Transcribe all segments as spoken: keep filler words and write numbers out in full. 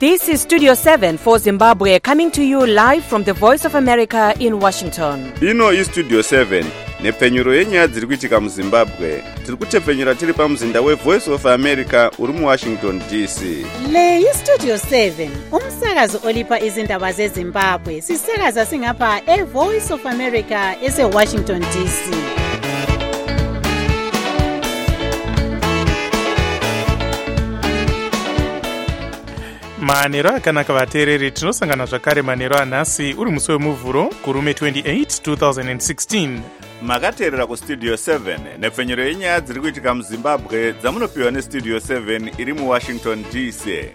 This is Studio seven for Zimbabwe, coming to you live from the Voice of America in Washington. Ino is Studio seven. Nepfenyuro yenyaya dziri kuitika muZimbabwe. Tiri kutepfenyura tiri pamuzinda weVoice of America uri muWashington D C. Le iStudio seven, umsakazo olipa izindaba zeZimbabwe. Sisakaza singapha eVoice of America eseWashington D C. Manero akanaka vateereri, tinosangana zvakare manero anhasi uri musi wemuvhuro kurume twenty-eight twenty sixteen. Makateerera kuStudio seven nepfenyuro yenyaya dziri kuitika muZimbabwe dzamunopiwa neStudio seven iri muWashington D C.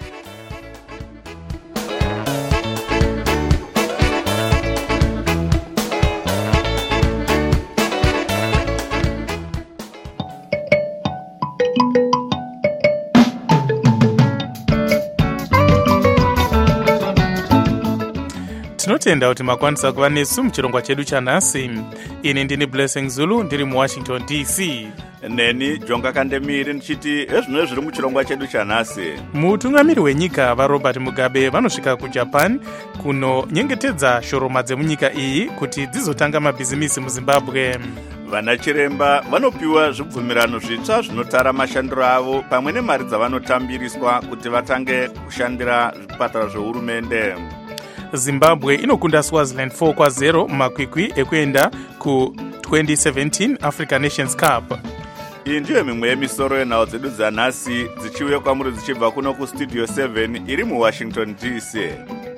Tinotenda kuti makwanisa kuva nesu muchirongwa chedu chanhasi. Ini ndini Blessing Zulu ndiri muWashington D C. Neni Jonga Kandemiri ndichiti ezvino zviri muchirongwa chedu chanhasi. Mutungamiri wenyika vaRobert Mugabe vanosvika kuJapan kunonyengetedza shoroma dzemunyika iyi kuti dzizotanga mabhizimisi muZimbabwe. Vana chiremba vanopiwa zvibvumirano zvitsva zvinotara mashandiro avo pamwe nemari dzavanotambiriswa kuti vatange kushandira zvipatara zvehurumende. Zimbabwe inokunda Swaziland four kwa zero mumakwikwi ekuenda ku twenty seventeen Africa Nations Cup. Iyi ndiyo mimwe yemisoro yenhau dzedu dzanhasi dzichiuya kwamuri dzichibva kuno kuStudio seven iri muWashington D C.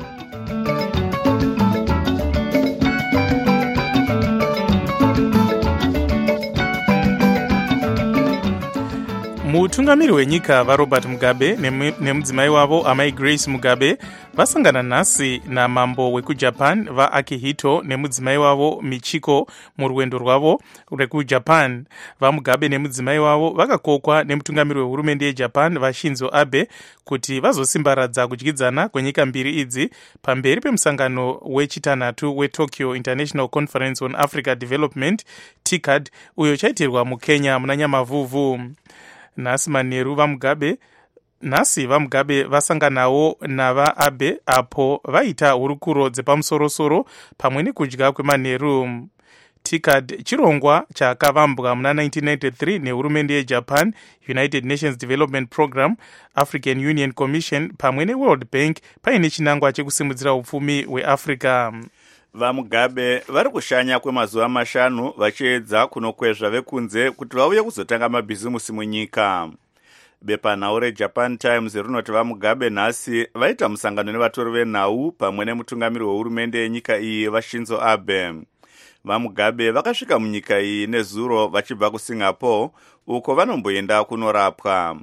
Mutungamiri wenyika vaRobert Mugabe nemudzimai wavo amai Grace Mugabe vasangana nhasi namambo wekuJapan vaAkihito nemudzimai wavo Michiko murwendo rwavo rwekuJapan. VaMugabe nemudzimai wavo vakakokwa nemutungamiri wehurumende yeJapan vaShinzo Abe kuti vazosimbaradza kudyidzana kwenyika mbiri idzi pamberi pemusangano wechitanhatu weTokyo International Conference on Africa Development T I C A D uyo chaitirwa muKenya muna Nyamavhuvhu. Nhasi manheru vaMugabe nhasi vaMugabe vasanganawo navaAbe apo vaita hurukuro dzepamusorosoro pamwe nekudya kwemanheru. T I C A D chirongwa chakavambwa muna nineteen ninety-three nehurumende yeJapan, United Nations Development Program, African Union Commission pamwe neWorld Bank paine chinangwa chekusimudzira upfumi hweAfrica. VaMugabe vari kushanya kwemazuva mashanu vachiedza kunokwezva vekunze kuti vauye kuzotanga mabhizimusi munyika. Bepanhau reJapan Times rinoti vaMugabe nhasi vaita musangano nevatori venhau pamwe nemutungamiri wehurumende yenyika iyi vaShinzo Abe. VaMugabe vakasvika munyika iyi nezuro vachibva kuSingapore uko vanomboenda kunorapwa.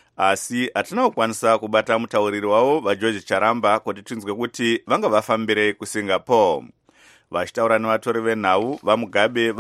Asi hatina kukwanisa kubata mutauriri wavo vaGeorge Charamba kuti tinzwe kuti vanga vafambirei kuSingapore. Vachitaura nevatori venhau vaMugabe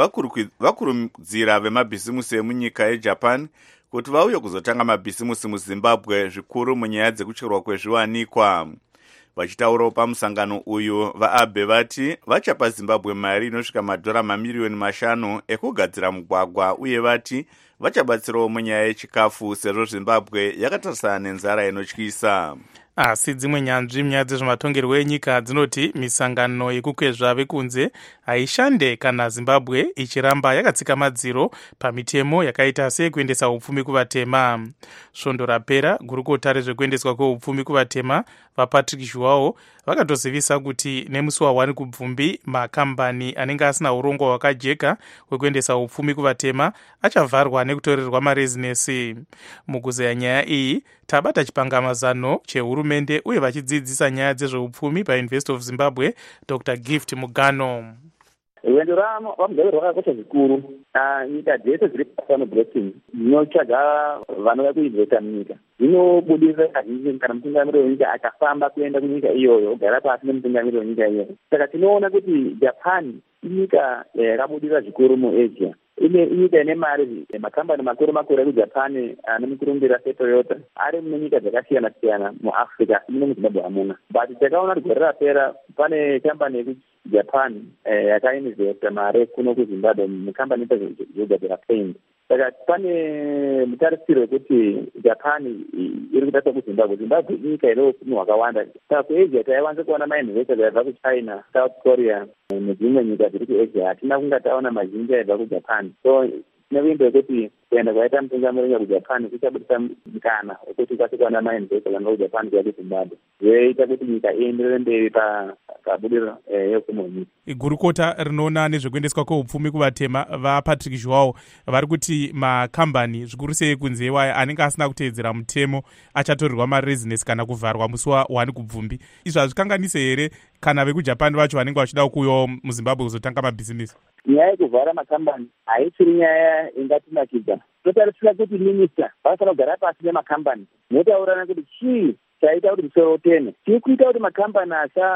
vakurudzira vemabhisimusi emunyika yeJapan kuti vauye kuzotanga mabhisimusi muZimbabwe zvikuru munyaya dzekucherwa kwezviwanikwa. Vachitaurawo pamusangano uyu vaAbe vati vachapa Zimbabwe mari inosvika madhora mamiriyoni mashanu ekugadzira mugwagwa uye vati vachabatsirawo munyaya yechikafu sezvo Zimbabwe yakatarisana nenzara inotyisa. Asi dzimwe nyanzvi munyaya dzezvematongerwo enyika dzinoti misangano yekukwezva vekunze haishande kana Zimbabwe ichiramba yakatsika madziro pamitemo yakaita seyekuendesa upfumi kuvatema. Svondo rapera gurukota rezvekuendeswa kweupfumi kuvatema vaPatrick Zhuwao vakatozivisa kuti nemusi wawani kubvumbi makambani anenge asina urongwa hwakajeka hwekuendesa upfumi kuvatema achavharwa nekutorerwa marezinesi. Mukuzeya nyaya iyi tabata chipangamazano chehurumende uye vachidzidzisa nyaya dzezveupfumi paUniversity of Zimbabwe Doctor Gift Mugano. Rwendo rwaMugabe rwakakosha zvikuru. Nyika dzese dziri pano blessing dzinotsvaga vanouya kuinvesta munyika. Zvinobudisa kazhinji kana mutungamiri wenyika akafamba kuenda kunyika iyoyo ogara pasi nemutungamiri wenyika iyoyo. Saka tinoona kuti Japan inyika yakabudisa zvikuru muAsia. Ine inyika ine mari, makambani makuru makuru ekuJapan anomukurumbira seToyota ari munyika dzakasiyana siyana muAfrica asi muno muZimbabwe hamuna. But takaona kuti gore rapera pane kambani yekuJapan yakainvesta mari kuno kuZimbabwe, mukambani inogadzira paint. saka pane mutarisiro wekuti Japan iri kutarisa kuZimbabwe. Zimbabwe inyika ine upfumi hwakawanda. Saka kuAsia taiwanza kuona mainvestors aibva kuChina, South Korea nedzimwe nyika dziri kuAsia. Hatina kunga taona mazhinji aibva kuJapan. So nekuimba yekuti kuenda kwaita mutungamiriri kuJapan kuchabudisa mukana wekuti kwasi kuona mainvestors anga kuJapan kuya kuZimbabwe. Zvoita kuti nyika ienderere mberi pabudiriro yeupfumi hwenyika. Gurukota rinoona nezvekuendeswa kweupfumi kuvatema vaPatrick Joao vari kuti makambani zvikuru sei kunze iwayo anenge asina kuteedzera mutemo achatorerwa marezinesi kana kuvharwa musi wani kubvumbi. Izvi hazvikanganise here kana vekuJapan vacho vanenge vachida kuuyawo muZimbabwe kuzotanga mabhizinesi? Nyaya yekuvhara makambani haisiri nyaya ingatinakidza. Totarisira kuti minista vanofanira kugara pasi nemakambani motaurana kuti chii chaita kuti musoro uteme. Chiri kuita kuti makambani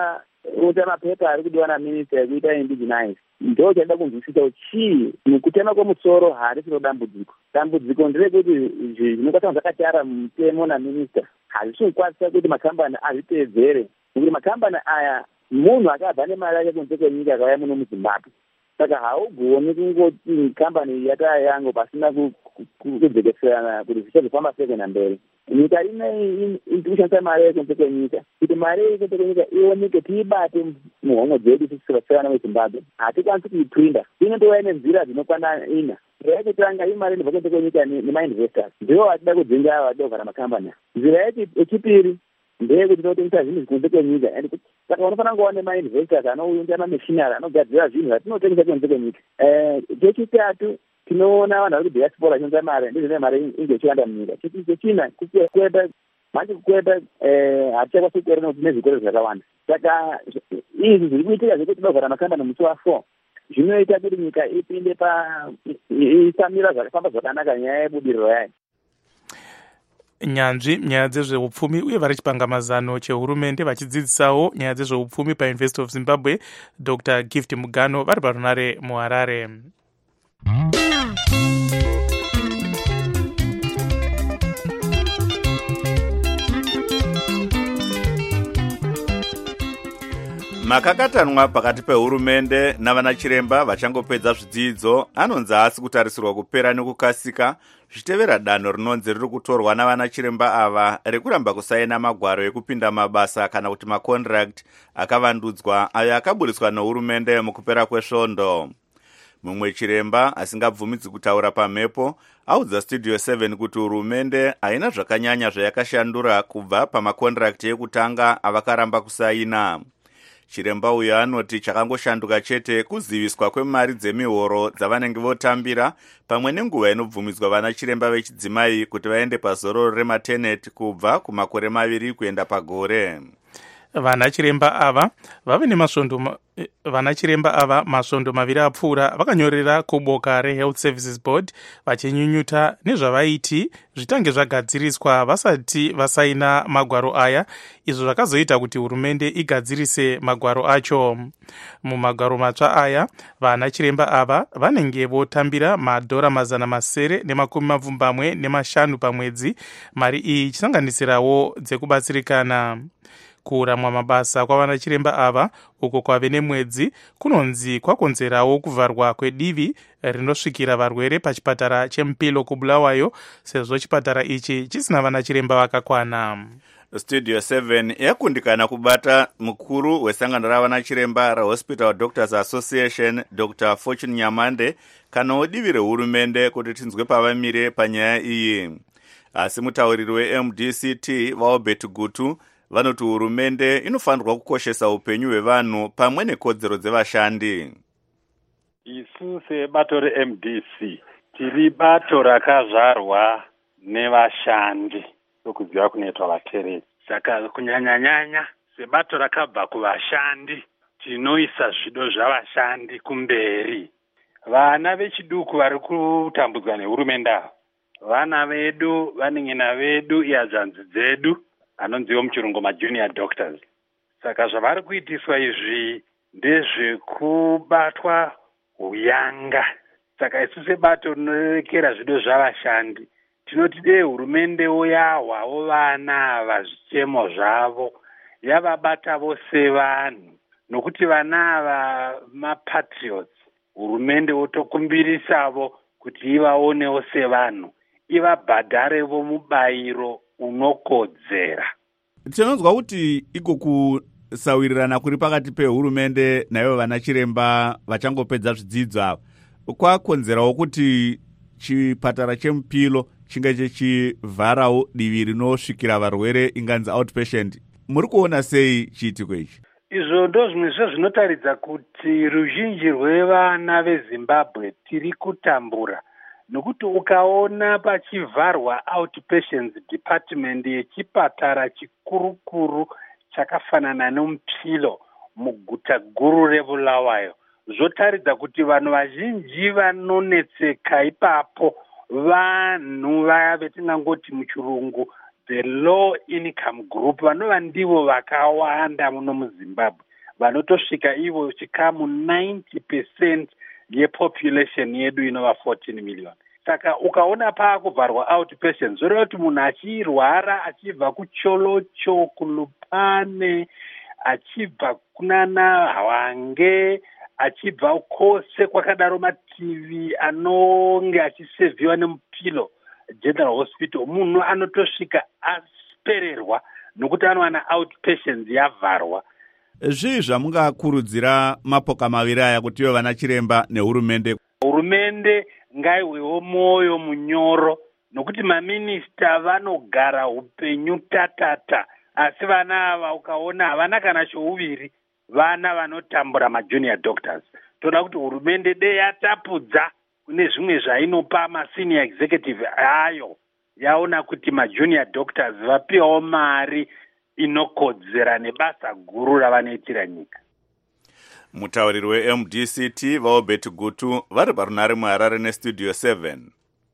asaita mapepa ari kudiwa naminista ekuita indigenize. Ndo chaida kunzwisisa kuti chii nekutema kwemusoro harisiro dambudziko. Dambudziko nderekuti zvinokwana zvakatara mutemo naminista hazvichikwanisa kuti makambani azviteedzere. Nekuti makambani aya munhu akabva nemari yake kunze kwenyika akauya muno muZimbabwe. Saka haugoni kungoti kambani yataya yangu pasina kudzekeserana kuti zvichazofamba sei kuenda mberi. Nyika ine irikushandisa mari yekunze kwenyika. Kuti mari yekunze kwenyika ioneke tiibate muhomwe dzedu tisivasiyana veZimbabwe. Hatikwanisi kuipinda. Inotova nenzira dzinokwana ina. Nzira yekutanga imari inobva kunze kwenyika nemainvestors. Ndivo vatida kudzinga ava vatida kuvhara makambani. Nzira yechipiri ndeyekuti tinotengesa zvinhu kunze kwenyika. Saka unofanira kuva nemainvestors anouya mameshinari anogadzira zvinhu zvatinotengesa kunze kwenyika. Chechitatu tinoona vanhu vari kudiaspora vachionza mari ndizvine mari inge ichiwanda munyika. Chechina kukweta manje kukweta hatichakwanisi kukwera nekuti nezvikoro zvakawanda. Saka izvi zviri kuitika zvekuti tinovhara makambani musi wafour zvinoita kuti nyika ipinde pa isamira zvakafamba zvakanaka nyaya yebudiriro yayo. Nyanzvi nyaya dzezveupfumi uye vari chipangamazano chehurumende vachidzidzisawo nyaya dzezveupfumi paUniversity of Zimbabwe, Doctor Gift Mugano vari parunare muHarare. Makakatanwa pakati pehurumende navanachiremba vachangopedza zvidzidzo anonzi asi kutarisirwa kupera nekukasika zvichitevera danho rinonzi riri kutorwa navanachiremba ava rekuramba kusaina magwaro ekupinda mabasa kana kuti makondirakt akavandudzwa ayo akaburiswa nehurumende mukupera kwesvondo. Mumwe chiremba asingabvumidzi kutaura pamhepo audza Studio seven kuti hurumende haina zvakanyanya zvayakashandura kubva pamakondirakt ekutanga avakaramba kusaina. Chiremba uyo anoti chakangoshanduka chete kuziviswa kwemari dzemihoro dzavanenge votambira pamwe nenguva inobvumidzwa vana chiremba vechidzimai kuti vaende pazororo remateneti kubva kumakore maviri kuenda pagore. Vana chiremba ava vave nemasvondo vana chiremba ava masvondo maviri apfuura vakanyorera kuboka reHealth Services Board vachinyunyuta nezvavaiti zvitange zvagadziriswa vasati vasaina magwaro aya, izvo zvakazoita kuti hurumende igadzirise magwaro acho. Mumagwaro matsva aya vana chiremba ava vanenge votambira madhora mazana masere nemakumi mapfumbamwe nemashanu pamwedzi, mari iyi ichisanganisirawo dzekubatsirikana. Kuramwa mabasa kwavana chiremba ava uko kwave nemwedzi kunonzi kwakonzerawo kuvharwa kwedivi rinosvikira varwere pachipatara cheMupilo kuBulawayo, sezvo chipatara ichi chisina vana chiremba vakakwana. Studio seven yakundikana kubata mukuru wesangano ravana chiremba raHospital Doctors Association Doctor Fortune Nyamande kana divi rehurumende kuti tinzwe pavamire panyaya iyi. Asi mutauriri weM D C T vaObert Gutu vanoti hurumende inofanirwa kukoshesa upenyu hwevanhu pamwe nekodzero dzevashandi. Isu sebato reM D C tiri bato rakazvarwa nevashandi sokuziva kunoitwa vateredzi. Saka kunyanya-nyanya sebato rakabva kuvashandi tinoisa zvido zvavashandi kumberi. Vana vechiduku vari kutambudzwa nehurumende ava, vana vedu, vaneng'ena vedu, iadzanzi dzedu anonziwo muchirungu majunior doctors. Saka zvavari kuitiswa izvi ndezvekubatwa uyanga. Saka isu sebato rinorekera zvido zvavashandi tinoti dei hurumende yahwawo vana ava zvichemo zvavo, yavabata vose vanhu, nokuti vana ava mapatriots. Hurumende wotokumbirisavo kuti ivaonewo sevanhu, ivabhadharevo mubayiro unokodzera. Tinonzwa kuti iko kusawirirana kuri pakati pehurumende naivo vana chiremba vachangopedza zvidzidzo ava kwakonzerawo kuti chipatara cheMupilo chinge chechivharawo divi rinosvikira varwere inganzi outpatient. Muri kuona sei chiitiko ichi? Izvo ndo zvimwe zvinotaridza kuti ruzhinji rwevana veZimbabwe tiri kutambura, nokuti ukaona pachivharwa outpatients department yechipatara chikurukuru chakafanana neMupilo muguta guru reBulawayo, zvotaridza kuti vanhu vazhinji vanonetseka ipapo vanhu vaya vetingangoti muchirungu the low income group, vanova ndivo vakawanda muno muZimbabwe, vanotosvika ivo chikamu ninety percent yepopulation yedu inova fourteen million. Saka ukaona paakuvharwa outpatients zvoreva kuti munhu achirwara achibva kuCholocho, kuLupane, achibva kunana Hwange, achibva kose kwakadaro mativi anonge achisevhiwa neMupilo General Hospital, munhu anotosvika aspererwa nokuti anowana outpatients yavharwa. Zvii zvamungakurudzira mapoka maviri aya kuti ivo vana chiremba nehurumende? Hurumende ngaiwewo mwoyo munyoro, nokuti maminista vanogara upenyu tatata, asi vana ava ukaona havana kana chouviri, vana vanotambura majunior doctors. Toda kuti hurumende dei yatapudza kune zvimwe zvainopa masenior executive ayo, yaona kuti majunior doctors vapiwawo mari inokodzera nebasa guru ravanoitira nyika. Mutauriri weM D C T vaObert Gutu vari parunare muHarare nestudio seven.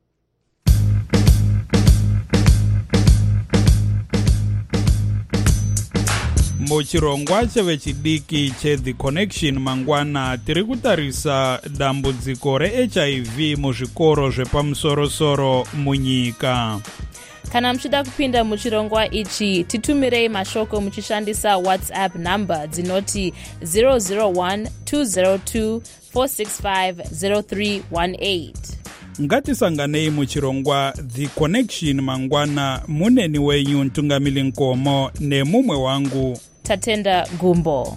Muchirongwa chevechidiki cheThe Connection mangwana tiri kutarisa dambudziko reH I V muzvikoro zvepamusorosoro munyika. Kana muchida kupinda muchirongwa ichi, titumirei mashoko muchishandisa WhatsApp number dzinoti zero zero one two zero two four six five zero three one eight. Ngatisanganei muchirongwa The Connection mangwana, muneni wenyu Ntungamili Nkomo nemumwe wangu Tatenda Gumbo.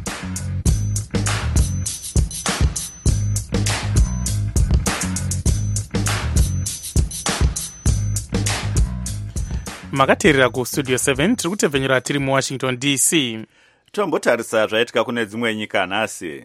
Makateerera ku studio seven, tiri kutevhenyera tiri mu Washington D C. Tombotarisa zvaitika kune dzimwe nyika nhasi.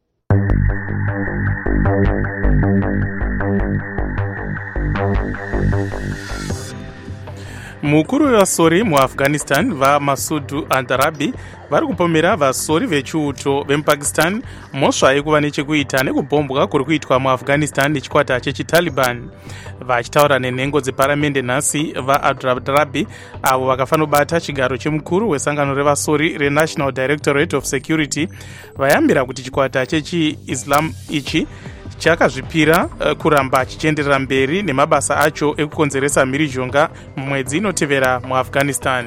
Mukuru wevasori muAfghanistan vaMasud Andarabi vari kupomera vasori vechiuto vemuPakistan mhosva yekuva nechekuita nekubhombwa kuri kuitwa muAfghanistan nechikwata chechitaliban. Vachitaura nenhengo dzeparamende nhasi, vaAndarabi avo vakafanobata chigaro chemukuru wesangano revasori reNational Directorate of Security vayambira kuti chikwata chechi-Islam ichi chakazvipira uh, kuramba chichienderera mberi nemabasa acho ekukonzeresa mhirizhonga mumwedzi inotevera muAfghanistan.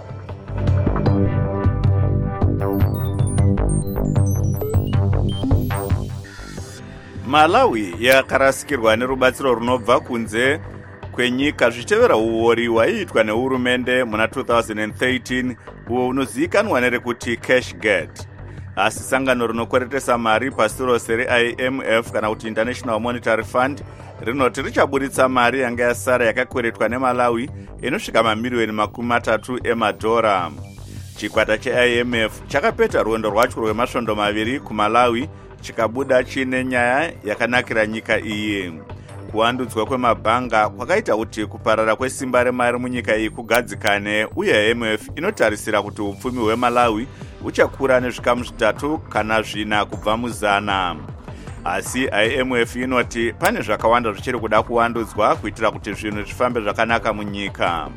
Malawi yakarasikirwa nerubatsiro runobva kunze kwenyika zvichitevera uori hwaiitwa nehurumende muna two thousand thirteen uwo unozivikanwa nerekuti Cashgate. Asi sangano rinokweretesa mari pasi rose reI M F kana kuti International Monetary Fund rinoti richaburitsa mari yanga yasara yakakweretwa neMalawi inosvika mamiliyoni makumi matatu emadhora. Chikwata cheI M F chakapeta rwendo rwacho rwemasvondo maviri kuMalawi chikabuda chine nyaya yakanakira nyika iyi. Kuwandudzwa kwemabhanga kwakaita kuti kuparara kwesimba remari munyika iyi kugadzikane, uye I M F inotarisira kuti upfumi hweMalawi uchakura nezvikamu zvitatu kana zvina kubva muzana. Asi I M F inoti pane zvakawanda zvichiri kuda kuwandudzwa kuitira kuti zvinhu zvifambe zvakanaka munyika.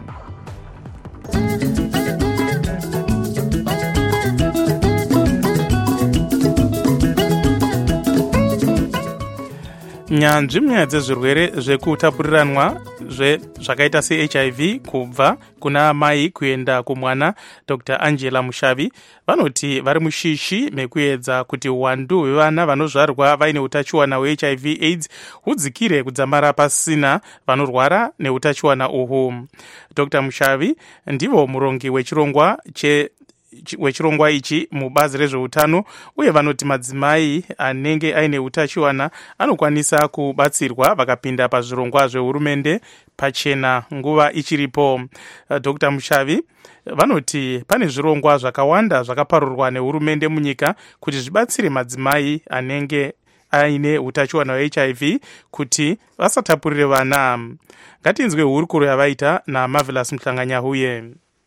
nyanzvi munyaya dzezvirwere zvekutapuriranwa zvakaita se-H I V kubva kuna amai kuenda kumwana, Dr Angela Mushavi vanoti vari mushishi mekuedza kuti uwandu hwevana vanozvarwa vaine utachiwana hwe-H I V AIDS hudzikire kudzamara pasina vanorwara neutachiwana uhu. Dr Mushavi ndivo murongi wechirongwa che wechirongwa ichi mubazi rezveutano, uye vanoti madzimai anenge aine utachiwana anokwanisa kubatsirwa vakapinda pazvirongwa zvehurumende pachena nguva ichiripo. Dr Mushavi vanoti pane zvirongwa zvakawanda zvakaparurwa nehurumende munyika kuti zvibatsire madzimai anenge aine utachiwana hwe-H I V kuti vasatapurire vana. Ngatinzwe hurukuro yavaita naMarvelous Mhlanganyahuye.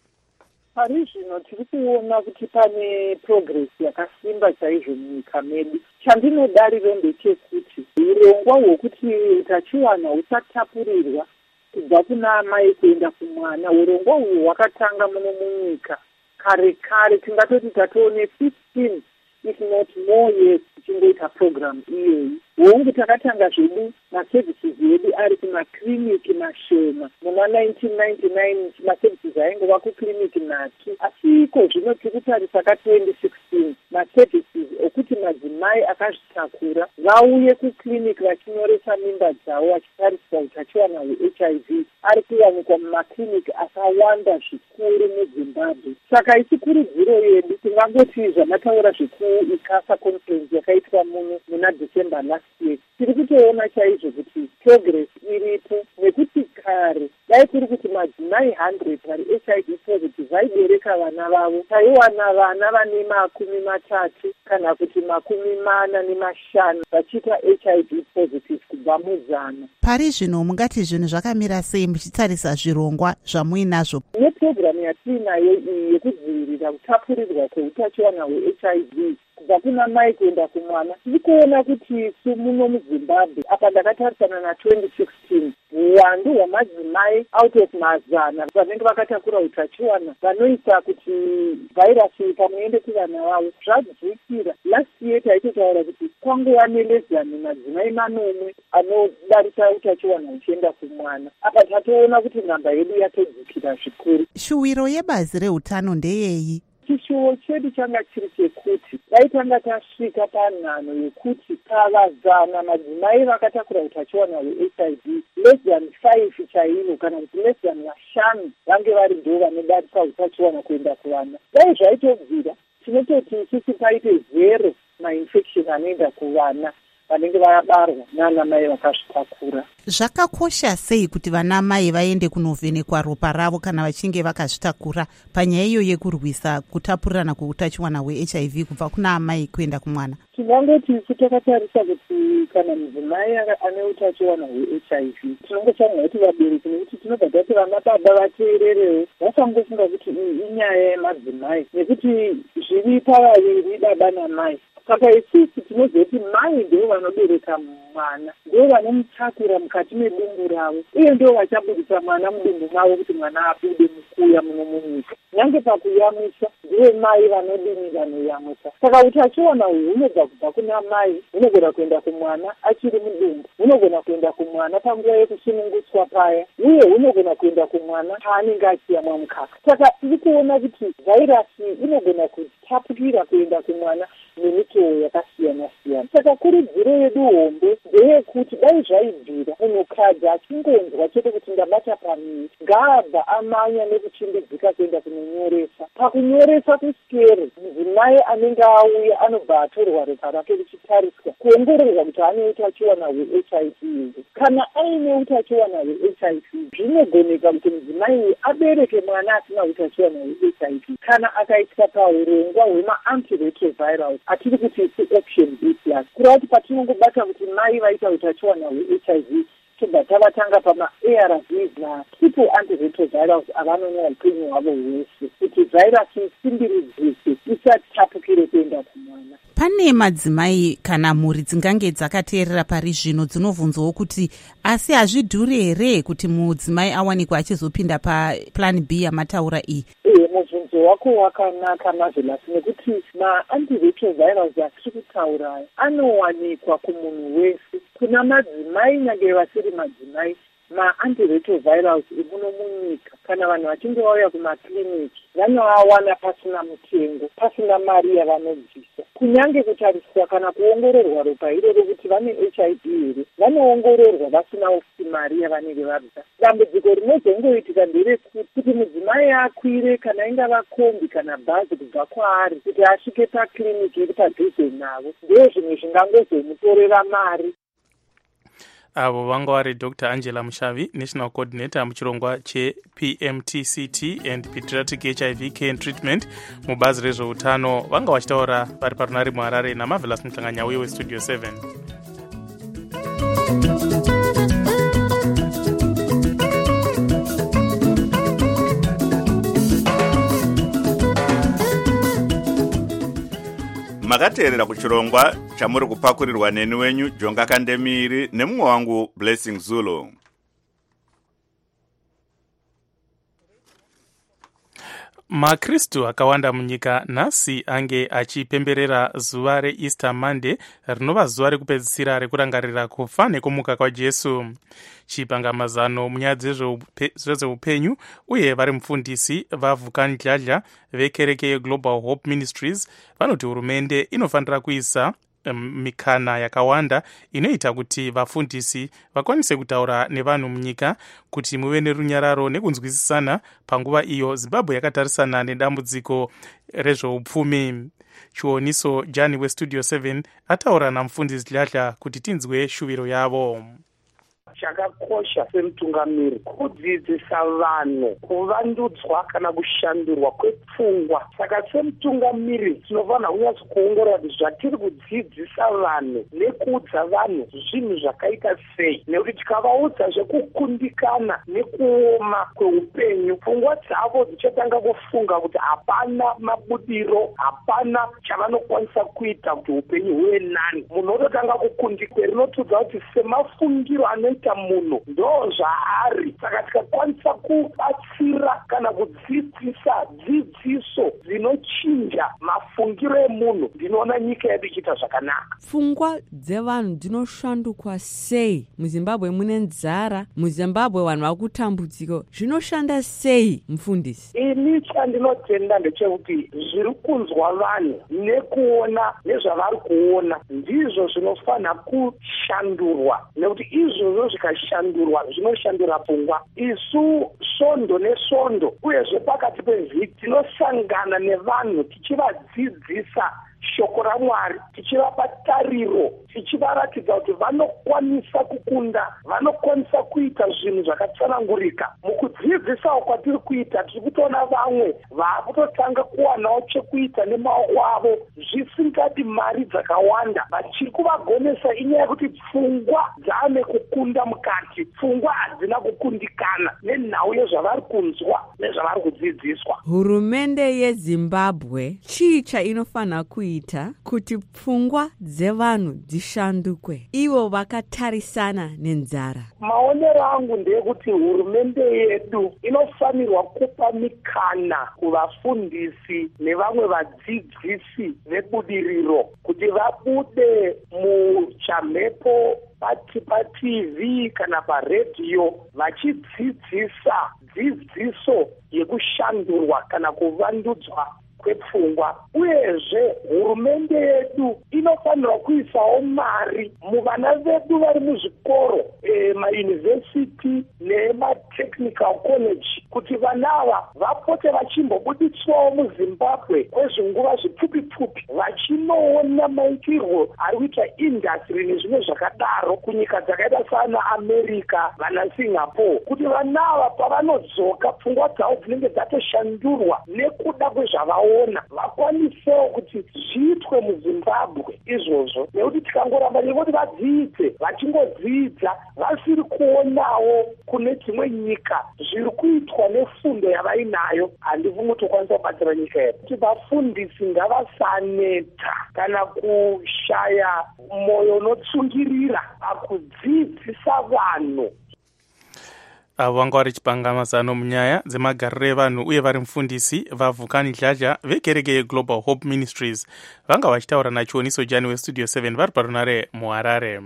Pari zvino tiri kuona kuti pane progress yakasimba chaizvo munyika medu. Chandinodariro ndechekuti urongwa hwokuti utachiwana husatapurirwa kubva kuna amai kuenda kumwana, urongwa uhwu hwakatanga muno munyika kare kare. Tingatoti tatoone fifteen if not more years tichingoita program iyoyi. Hongu takatanga zvedu maservices edu ari kumakliniki mashoma. Muna nineteen ninety-nine maservices aingova kukliniki nhatu, asi iko zvino tiri kutarisa ka twenty sixteen maservices okuti madzimai akazvitakura vauye kukliniki vachinyoresa mimba dzavo vachitariswa utachiwana hwe-H I V ari kuwanikwa mumakliniki akawanda zvikuru muZimbabwe. Saka ichikurudziro yedu tingangoti zvamataura zvekuICASA conference yakaitwa muno muna December last year, tiri kutoona chaizvo kuti progress iripo, nekuti kare dai kuri kuti madzimai one hundred vari H I V positive vaibereka vana vavo, taiwana vana vane makumi matatu kana kuti makumi mana nemashanu vachiita H I V positive kubva muzana. Pari zvino mungati zvinhu zvakamira sei muchitarisa zvirongwa zvamuinazvo? Nepurogiramu yatiinayo iyi yekudzivirira kutapurirwa kweutachiwana hwe-H I V kubva kuna mai kuenda kumwana, tiri kuona kuti muno muZimbabwe apa ndakatarisana na twenty sixteen uwandu hwamadzimai out of mazana vanenge vakatakura utachiwana vanoita kuti vhairasi pamuende kuvana vavo zvadzikira. Last year taitotaura kuti kwangova nelezani madzimai manomwe anodarika utachiwana uchienda kumwana. Apa tatoona kuti nhamba yedu yatodzikira zvikuru. Shuwiro yebazi reutano ndeyei? Chishuwo chedu changa chiri chekuti dai tanga tasvika panhano yekuti pavazana madzimai vakatakura utachiwana hwe-H I V less than five chaivo kana kuti less than vashanu vange vari ndo vanodarika utachiwana kuenda kuvana. Dai zvaitobvira tinototi isusu paite zero mainfection anoenda kuvana vanenge vabarwa nana mai vakazvitakura. Zvakakosha sei kuti vana mai vaende kunovhenekwa ropa ravo kana vachinge vakazvitakura panyaya iyo yekurwisa kutapurirana kweutachiwana hwe-H I V kubva kuna amai kuenda kumwana? Tinongoti isu takatarisa kuti kana mudzimai ane utachiwana hwe-H I V tinongotsamwa kuti vabereki, nekuti tinobva tati vana baba vateererewo vasangofunga kuti inyaya yemadzimai, nekuti zviri pavaviri baba namai. Saka isusu tinozoti mai ndivo vanobereka mwana, ndivo vanomutakura mukati medumbu ravo, uye ndivo vachabudisa mwana mudumbu mavo kuti mwana abude mukuya muno munyika. Nyange pakuyamwisa ndivo mai vanodini vanoyamwisa. Saka utachiwana uhu hunobva kubva kuna mai, hunogona kuenda kumwana achiri mudumbu, hunogona kuenda kumwana panguva yekusununguswa paya, uye hunogona kuenda kumwana paanenge achiyamwa mukaka. Saka tiri kuona kuti vhairasi inogona kutapukira kuenda kumwana nemitoo yakasiyana siyana. Saka kurudziro yedu hombe ndeyekuti dai zvaibvira munhukadzi achingonzwa chete kuti ndabata pamiri ngaabva amanya nekuchimbidzika kuenda kunonyoresa. Pakunyoresa kusikero mudzimai anenge auya anobva atorwa ropa rake richitariswa kuongororwa kuti ane utachiwana hwe-H I V. Kana aine utachiwana hwe-H I V zvinogoneka kuti mudzimai uyu abereke mwana asina utachiwana hwe-H I V kana akaitwa paurongwa hwema-antiretrovirals atiri kuti isi option B plus. Kureva kuti patinongobata kuti mai vaita utachiwana hwe-H I V tobva tavatanga pama-A R Vs na-triple antiretrovirals avanonwa upenyu hwavo hwese kuti vhairasi isimbiridzise isati tapukire kuenda kumwana. pane madzimai kana mhuri dzingange dzakateerera pari zvino dzinovhunzwawo kuti asi hazvidhuri here kuti mudzimai awanikwa achizopinda paplan B yamataura iyi? Ee, mubvunzo wako wakanaka Marvelous, nekuti ma-antiretrovirals atiri kutaura anowanikwa kumunhu wese. Kuna madzimai nyange vasiri madzimai, ma-antiretrovirals emuno munyika kana vanhu vachinge vauya kumakliniki vanoawana pasina mutengo, pasina mari yavanobvisa. Kunyange kutariswa kana kuongororwa ropa iroro kuti vane H I V here, vanoongororwa vasina mari yavanenge vabvisa. Dambudziko rinozongoitika nderekuti mudzimai akwire kana ingava kombi kana bhazi kubva kwaari kuti asvike pakliniki iri padhuze navo, ndiyo zvimwe zvingangozomutorera mari. Avo vanga vari Doctor Angela Mushavi, National Coordinator muchirongwa che-P M T C T and Pediatric H I V Care and Treatment mubazi rezveutano, vanga vachitaura vari parunare muHarare naMarvelous Muhlanganyauye weStudio seven. makateerera kuchirongwa chamuri kupakurirwa neni wenyu Jonga Kandemiri nemumwe wangu Blessing Zulu. makristu akawanda munyika nhasi ange achipemberera zuva reEaster Monday rinova zuva rekupedzisira rekurangarira kufa nekumuka kwaJesu. Chipangamazano munyaya dzezveupenyu uye vari mufundisi vaVukan Dladla vekereke yeGlobal Hope Ministries vanoti hurumende inofanira kuisa mikana yakawanda inoita kuti vafundisi vakwanise kutaura nevanhu munyika kuti muve nerunyararo nekunzwisisana panguva iyo Zimbabwe yakatarisana nedambudziko rezveupfumi. Chioniso Jani weStudio seven ataura namufundisi Dladla kuti tinzwe shuviro yavo. Chakakosha semutungamiri kudzidzisa vanhu kuvandudzwa kana kushandurwa kwepfungwa. Saka semutungamiri tinofanira kunyatsa kuongorora kuti zvatiri kudzidzisa vanhu nekuudza vanhu zvinhu zvakaita sei, nekuti tikavaudza zvekukundikana nekuoma kweupenyu, pfungwa dzavo dzichatanga kufunga kuti hapana mabudiro, hapana chavanokwanisa kuita kuti upenyu huve nani. Munhu ototanga kukundikwa, rinotudza kuti semafungiro anoita munhu ndo zvaari. Saka tikakwanisa kubatsira kana kudzidzisa dzidziso dzinochinja mafungiro emunhu, ndinoona nyika yedu ichiita zvakanaka. Pfungwa dzevanhu dzinoshandukwa sei? muZimbabwe mune nzara, muZimbabwe vanhu vakutambudzika, zvinoshanda sei mufundisi? Ini chandinotenda ndechekuti zviri kunzwa vanhu nekuona nezvavari kuona ndizvo zvinofanira kushandurwa, nekuti izvozvo zvikashandurwa zvinoshandura pfungwa. Isu svondo nesvondo uyezve pakati pevhiki tinosangana nevanhu tichivadzidzisa shoko raMwari, tichivapa tariro, tichivaratidza kuti vanokwanisa kukunda, vanokwanisa kuita zvinhu zvakatsanangurika. Mukudzidzisawo kwatiri kuita tiri kutoona vamwe vaakutotanga kuwanawo chekuita nemaoko avo zvisingadi mari dzakawanda. Vachiri kuvagonesa inyaya yekuti pfungwa dzaane kukunda mukati, pfungwa hadzina kukundikana nenhau yezvavari kunzwa nezvavari kudzidziswa. Hurumende yeZimbabwe chii chainofanira kuita kuti pfungwa dzevanhu dzishandukwe, ivo vakatarisana nenzara? Maonero angu ndeyekuti hurumende yedu inofanirwa kupa mikana kuvafundisi nevamwe vadzidzisi vebudiriro kuti vabude muchamhepo paTV kana paredhiyo vachidzidzisa dzidziso yekushandurwa kana kuvandudzwa kwepfungwa. Uyezve hurumende yedu inofanirwa kuisawo mari muvana vedu vari muzvikoro, e, mayunivhesiti nematechnical college, kuti vana ava vapote vachimbobuditswawo muZimbabwe kwezvinguva zvipfupi-pfupi vachinoona maitirwo ari kuita industry nezvimwe zvakadaro kunyika dzakaita sana America, vana Singapore, kuti vana ava pavanodzoka pfungwa dzavo dzinenge dzatoshandurwa nekuda kwezvavaona vakwanisewo kuti zviitwe muZimbabwe izvozvo. Nekuti tikangoramba nekuti vadzidze vachingodzidza hatisasiri kuonawo kune dzimwe nyika zviri kuitwa nefundo yavainayo. Handivumi kuti ukwanisa kubatsira nyika yedu. Kuti vafundisi ngavasaneta kana kushaya moyo unotsungirira pakudzidzisa vanhu. avo vanga vari chipangamazano munyaya dzemagariro evanhu uye vari mufundisi vavhukani dladla vekereke yeglobal hope ministries vanga vachitaura nachioniso jani westudio seven vari parunare muharare.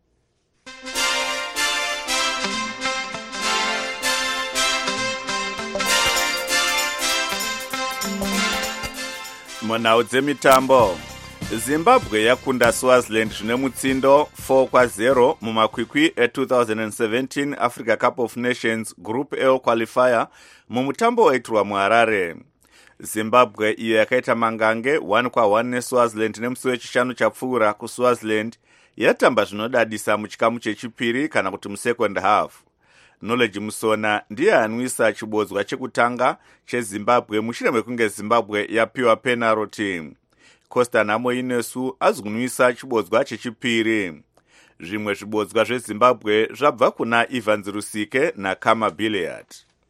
munhau dzemitambo, Zimbabwe yakunda Swaziland zvine mutsindo four kwa zero mumakwikwi e-twenty seventeen Africa Cup of Nations Group L qualifier mumutambo waitirwa muHarare. Zimbabwe iyo yakaita mangange one kwa one neSwaziland nemusi wechishanu chapfuura kuSwaziland yatamba zvinodadisa muchikamu chechipiri kana kuti musecond half. Knowledge Musona ndiye anwisa chibodzwa chekutanga cheZimbabwe mushure mekunge Zimbabwe yapiwa penalty. Costa Namo Inesu azikunwisa chibodzwa chechipiri. Zvimwe zvibodzwa zveZimbabwe zvabva kuna Ivan Zirusike naKama Billiard.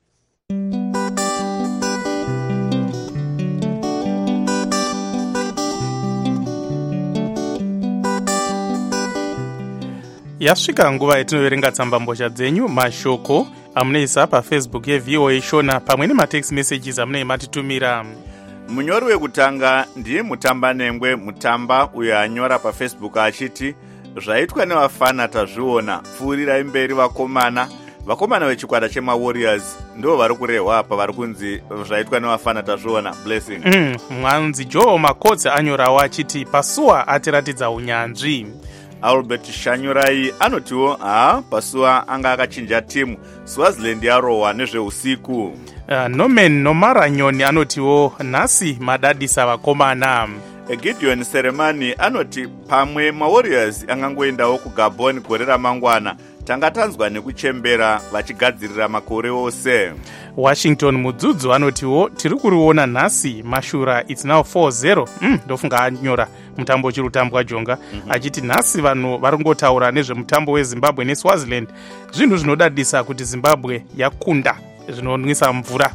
Yasvika nguva yatinoverenga tsambambozha dzenyu mashoko amunoisa paFacebook yeV O A Shona pamwe nematext messages amunenge matitumira. Munyori wekutanga ndiye Mutambanengwe Mutamba uyo anyora paFacebook achiti zvaitwa nevafana tazviona, pfuurirai mberi vakomana. Vakomana vechikwata chema Warriors ndo vari kurehwa apa vari kunzi zvaitwa nevafana tazviona. Blessing. Mm, mwanzi Joe Makotsi anyorawo achiti Pasuwa atiratidza unyanzvi. Albert Shanyurai anotiwo ha Pasuwa anga akachinja timu, Swaziland yarohwa nezveusiku. Uh, Nomen Nomaranyoni anotiwo nhasi madadisa vakomana. Gideon Seremani anoti pamwe maWarriors angangoendawo kuGabon gore ramangwana, tanga tanzwa nekuchembera vachigadzirira makore ose. Washington Mudzudzu anotiwo tiri kuriona nhasi Mashura it's now four zero. Mm, ndofunga anyora mutambo uchiri kutambwa Jonga. Mm-hmm. Achiti nhasi vanhu vari kungotaura nezvemutambo weZimbabwe neSwaziland. Zvinhu zvinodadisa kuti Zimbabwe yakunda zvinonwisa mvura.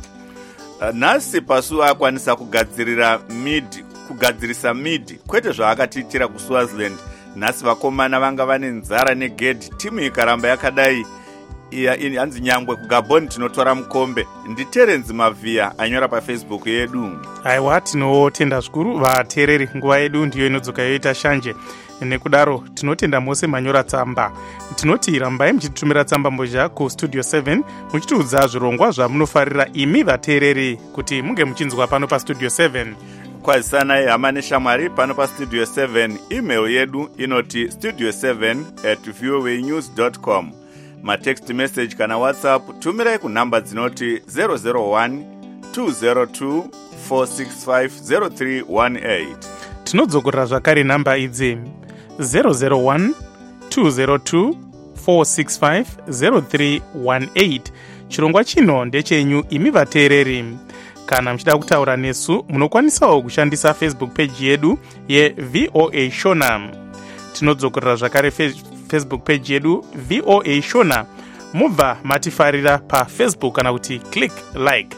Nhasi Pasuwa akwanisa kugadzirira mid kugadzirisa mid kwete zvaakatiitira kuSwaziland. Nhasi vakomana vanga vane nzara negedhi, timu ikaramba yakadai iya hanzi nyangwe kuGabon tinotora mukombe. Nditerenzi Mavia anyora paFacebook yedu. Aiwa, tinotenda zvikuru vateereri, nguva yedu ndiyo inodzoka yoita shanje. Nekudaro tinotenda mose manyora tsamba. Tinoti rambai muchititumira tsamba mbozha kustudio seven muchitiudza zvirongwa zvamunofarira imi vateereri kuti munge muchinzwa pano pastudio seven. Kwazisanai hama neshamwari pano pastudio seven. Email yedu inoti studio seven at voanews dot com. Matext message kana WhatsApp tumirai kunamba dzinoti zero zero one two zero two four six five zero three one eight. Tinodzokorera zvakare namba idzi zero zero one two zero two four six five zero three one eight. Chirongwa chino ndechenyu imi vateereri. Kana mchida kutaura nesu munokwanisawo kushandisa Facebook page yedu yeV O A Shona. Tinodzokorera zvakare Facebook page yedu V O A Shona. Mubva matifarira pa Facebook kana kuti click like.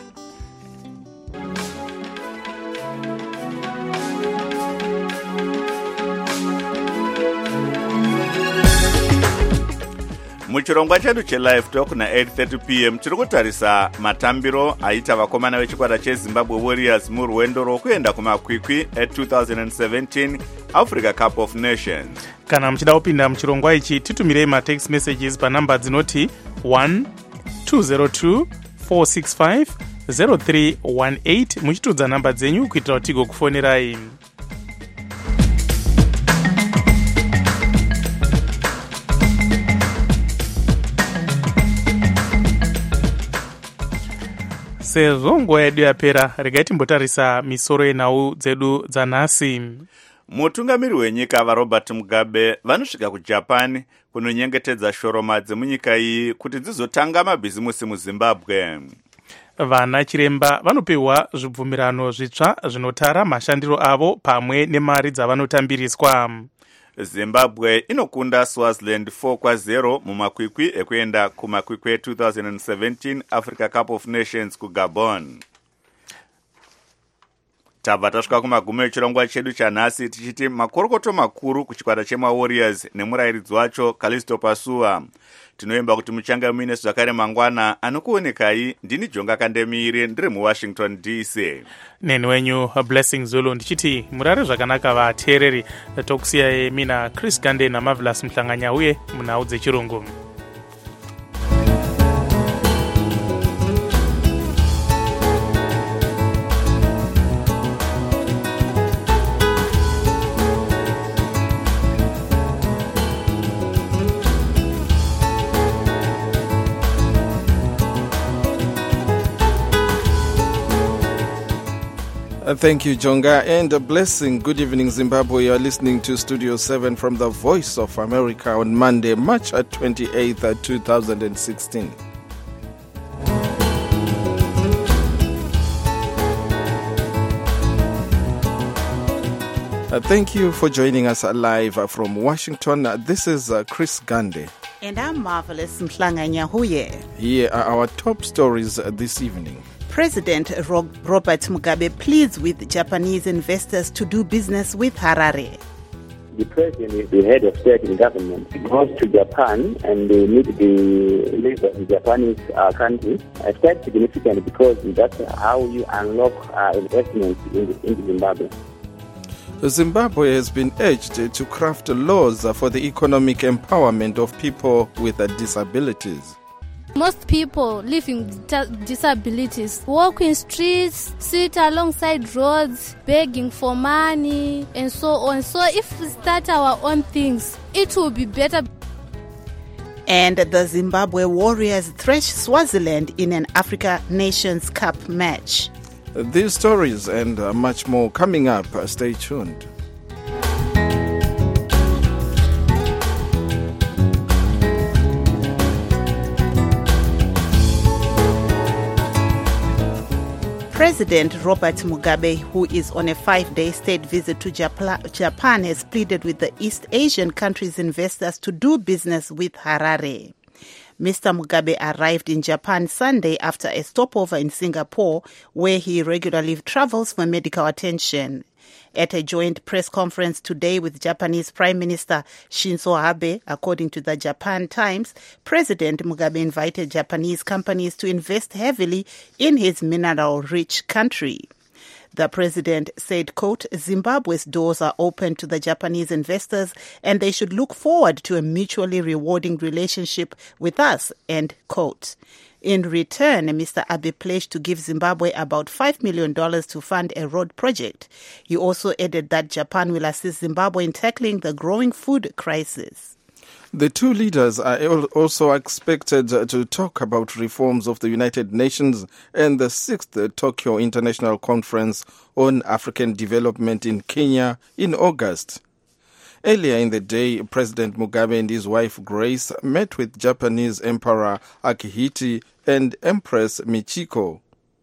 Muchirongwa chedu chelive talk na eight thirty p m tiri kutarisa matambiro aita vakomana vechikwata cheZimbabwe Warriors murwendo rwokuenda kumakwikwi e-twenty seventeen Africa Cup of Nations. Kana muchida kupinda muchirongwa ichi titumirei matext messages panamba dzinoti one two zero two four six five zero three one eight muchitudza namba dzenyu kuitira kuti tigokufonerai. Sezvo nguva yedu yapera, regai timbotarisa misoro yenhau dzedu dzanhasi. Mutungamiri wenyika vaRobert Mugabe vanosvika kuJapan kunonyengetedza shoroma dzemunyika iyi kuti dzizotanga mabhizimusi muZimbabwe. Vana chiremba vanopiwa zvibvumirano zvitsva zvinotara mashandiro avo pamwe nemari dzavanotambiriswa. Zimbabwe inokunda Swaziland four kwa zero mumakwikwi ekuenda kumakwikwi twenty seventeen Africa Cup of Nations kuGabon. Tabva tasvika kumagumo echirongwa chedu chanhasi tichiti makorokoto makuru kuchikwata chemawarriors nemurayiridzi wacho Callisto Pasua. Tinoimba kuti muchanga muine zvakare mangwana. Anokuonekai ndini Jonga Kandemire ndiri muWashington D C. Neni wenyu Blessing Zulu ndichiti murare zvakanaka vateereri. Tokusiyai mina Chris Gande naMarvelous Mhlanganya uye munhau dzechirungu. Uh, thank you, Jonga, and a blessing. Good evening, Zimbabwe. You are listening to Studio seven from the Voice of America on Monday, March twenty-eighth, twenty sixteen. Uh, thank you for joining us live uh, from Washington. Uh, this is uh, Chris Gande. And I'm Marvelous Mhlanganya Huye. Here are our top stories uh, this evening. President Ro- Robert Mugabe pleads with Japanese investors to do business with Harare. The president is the head of state in government. He goes to Japan and they meet the leader of the Japanese uh, country. It's quite significant because that's how you unlock uh, investments in, in Zimbabwe. Zimbabwe has been urged to craft laws for the economic empowerment of people with disabilities. Most people living with disabilities walk in streets, sit alongside roads, begging for money, and so on. So if we start our own things, it will be better. And the Zimbabwe Warriors thresh Swaziland in an Africa Nations Cup match. These stories and uh, much more coming up. Stay tuned. President Robert Mugabe, who is on a five-day state visit to Japan, has pleaded with the East Asian countries' investors to do business with Harare. Mister Mugabe arrived in Japan Sunday after a stopover in Singapore, where he regularly travels for medical attention. At a joint press conference today with Japanese Prime Minister Shinzo Abe, according to the Japan Times, President Mugabe invited Japanese companies to invest heavily in his mineral-rich country. The president said, quote, Zimbabwe's doors are open to the Japanese investors and they should look forward to a mutually rewarding relationship with us, end quote. In return, Mister Abe pledged to give Zimbabwe about five million dollars to fund a road project. He also added that Japan will assist Zimbabwe in tackling the growing food crisis. The two leaders are also expected to talk about reforms of the United Nations and the sixth Tokyo International Conference on African Development in Kenya in August. Earlier in the day, President Mugabe and his wife Grace met with Japanese Emperor Akihito and Empress Michiko.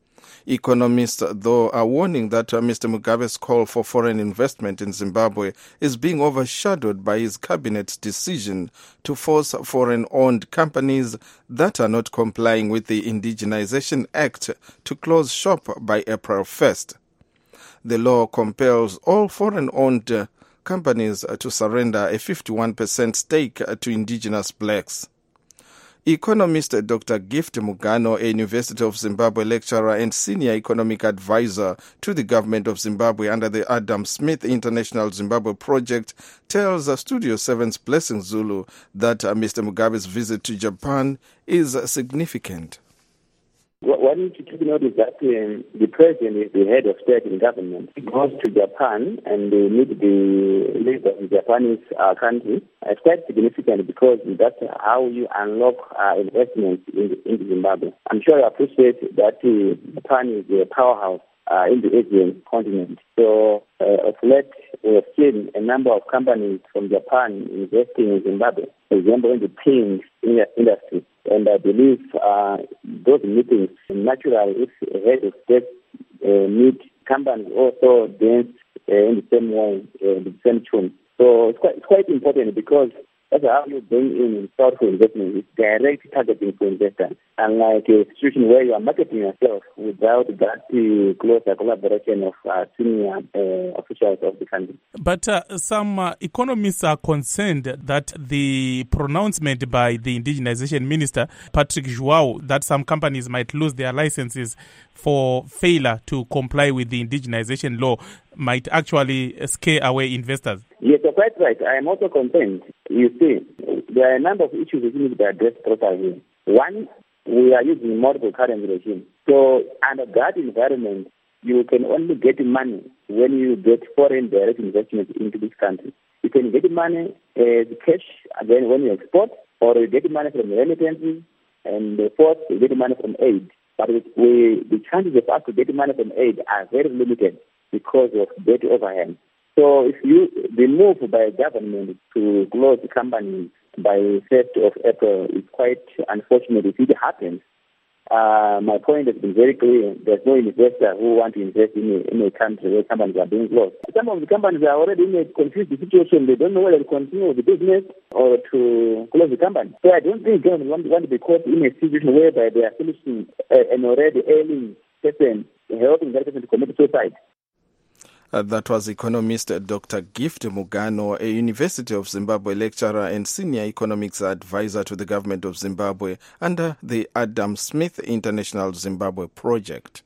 Economists, though, are warning that uh, Mister Mugabe's call for foreign investment in Zimbabwe is being overshadowed by his cabinet's decision to force foreign-owned companies that are not complying with the Indigenization Act to close shop by April first. The law compels all foreign-owned uh, companies uh, to surrender a fifty-one percent stake uh, to indigenous blacks. Economist Doctor Gift Mugano, a University of Zimbabwe lecturer and senior economic advisor to the government of Zimbabwe under the Adam Smith International Zimbabwe Project, tells uh, Studio seven's Blessing Zulu that uh, Mister Mugabe's visit to Japan is uh, significant. What you need to take note is that um, the president is the head of state in government. He goes to Japan and they meet the leader of the Japanese uh, country. It's quite significant because that's how you unlock uh, investments in, in Zimbabwe. I'm sure you appreciate that uh, Japan is a powerhouse uh, in the Asian continent. So, uh, of late, we have seen a number of companies from Japan investing in Zimbabwe, for example, in the paint industry. And I believe uh, those meetings, naturally, if a head of state uh, meet companies also dance uh, in the same way, uh, in the same tune. So it's quite, it's quite important because that's how you bring in thoughtful investment. It's direct targeting for investors. Unlike a situation where you are marketing yourself without that uh, closer collaboration of uh, senior uh, officials of the country. But uh, some uh, economists are concerned that the pronouncement by the indigenization minister, Patrick Joao, that some companies might lose their licenses for failure to comply with the indigenization law might actually scare away investors. Yes, you're quite right. I am also concerned. You see, there are a number of issues that need to be addressed properly. One, we are using multiple currency regime. So under that environment, you can only get money when you get foreign direct investment into this country. You can get money as cash again when you export, or you get money from remittances, and the fourth, you get money from aid. But we, the chances of us to get money from aid are very limited because of debt overhang. So if you, the move by government to close the company by first of April is quite unfortunate if it happens. Uh, my point has been very clear. There's no investor who want to invest in a, in a country where companies are being closed. Some of the companies are already in a confused situation. They don't know whether to continue with the business or to close the company. So I don't think government want, want to be caught in a situation whereby they are finishing uh, an already ailing person, helping that person to commit suicide. Uh, that was economist uh, Doctor Gift Mugano, a University of Zimbabwe lecturer and senior economics advisor to the government of Zimbabwe under the Adam Smith International Zimbabwe Project.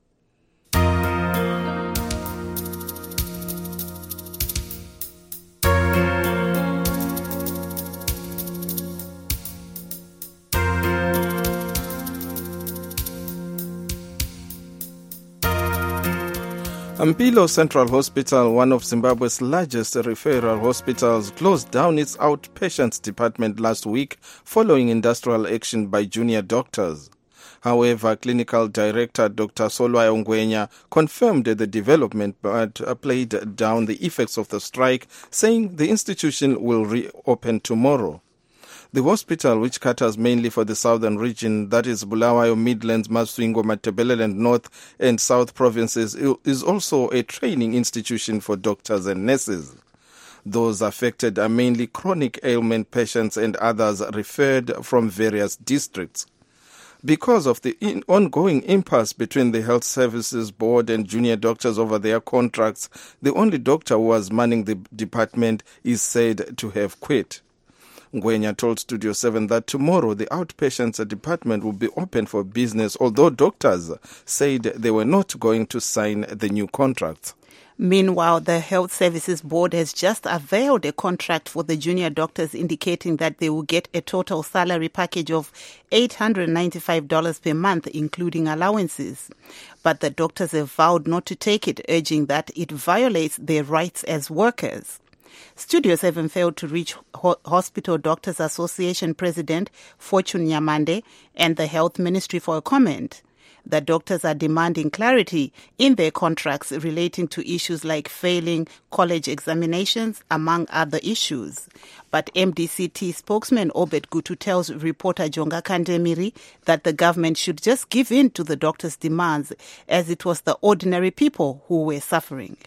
Mpilo Central Hospital, one of Zimbabwe's largest referral hospitals, closed down its outpatients department last week following industrial action by junior doctors. However, clinical director Doctor Solwayo Ngwenya confirmed the development but played down the effects of the strike, saying the institution will reopen tomorrow. The hospital, which caters mainly for the southern region, that is Bulawayo, Midlands, Masvingo, Matabeleland, North and South provinces, is also a training institution for doctors and nurses. Those affected are mainly chronic ailment patients and others referred from various districts. Because of the in- ongoing impasse between the Health Services Board and junior doctors over their contracts, the only doctor who was manning the department is said to have quit. Ngwenya told Studio seven that tomorrow the outpatients department will be open for business, although doctors said they were not going to sign the new contracts. Meanwhile, the Health Services Board has just availed a contract for the junior doctors, indicating that they will get a total salary package of eight hundred ninety-five dollars per month, including allowances. But the doctors have vowed not to take it, urging that it violates their rights as workers. Studio seven failed to reach Ho- Hospital Doctors Association President Fortune Nyamande and the Health Ministry for a comment. The doctors are demanding clarity in their contracts relating to issues like failing college examinations, among other issues. But M D C T spokesman Obed Gutu tells reporter Jonga Kandemiri that the government should just give in to the doctors' demands, as it was the ordinary people who were suffering.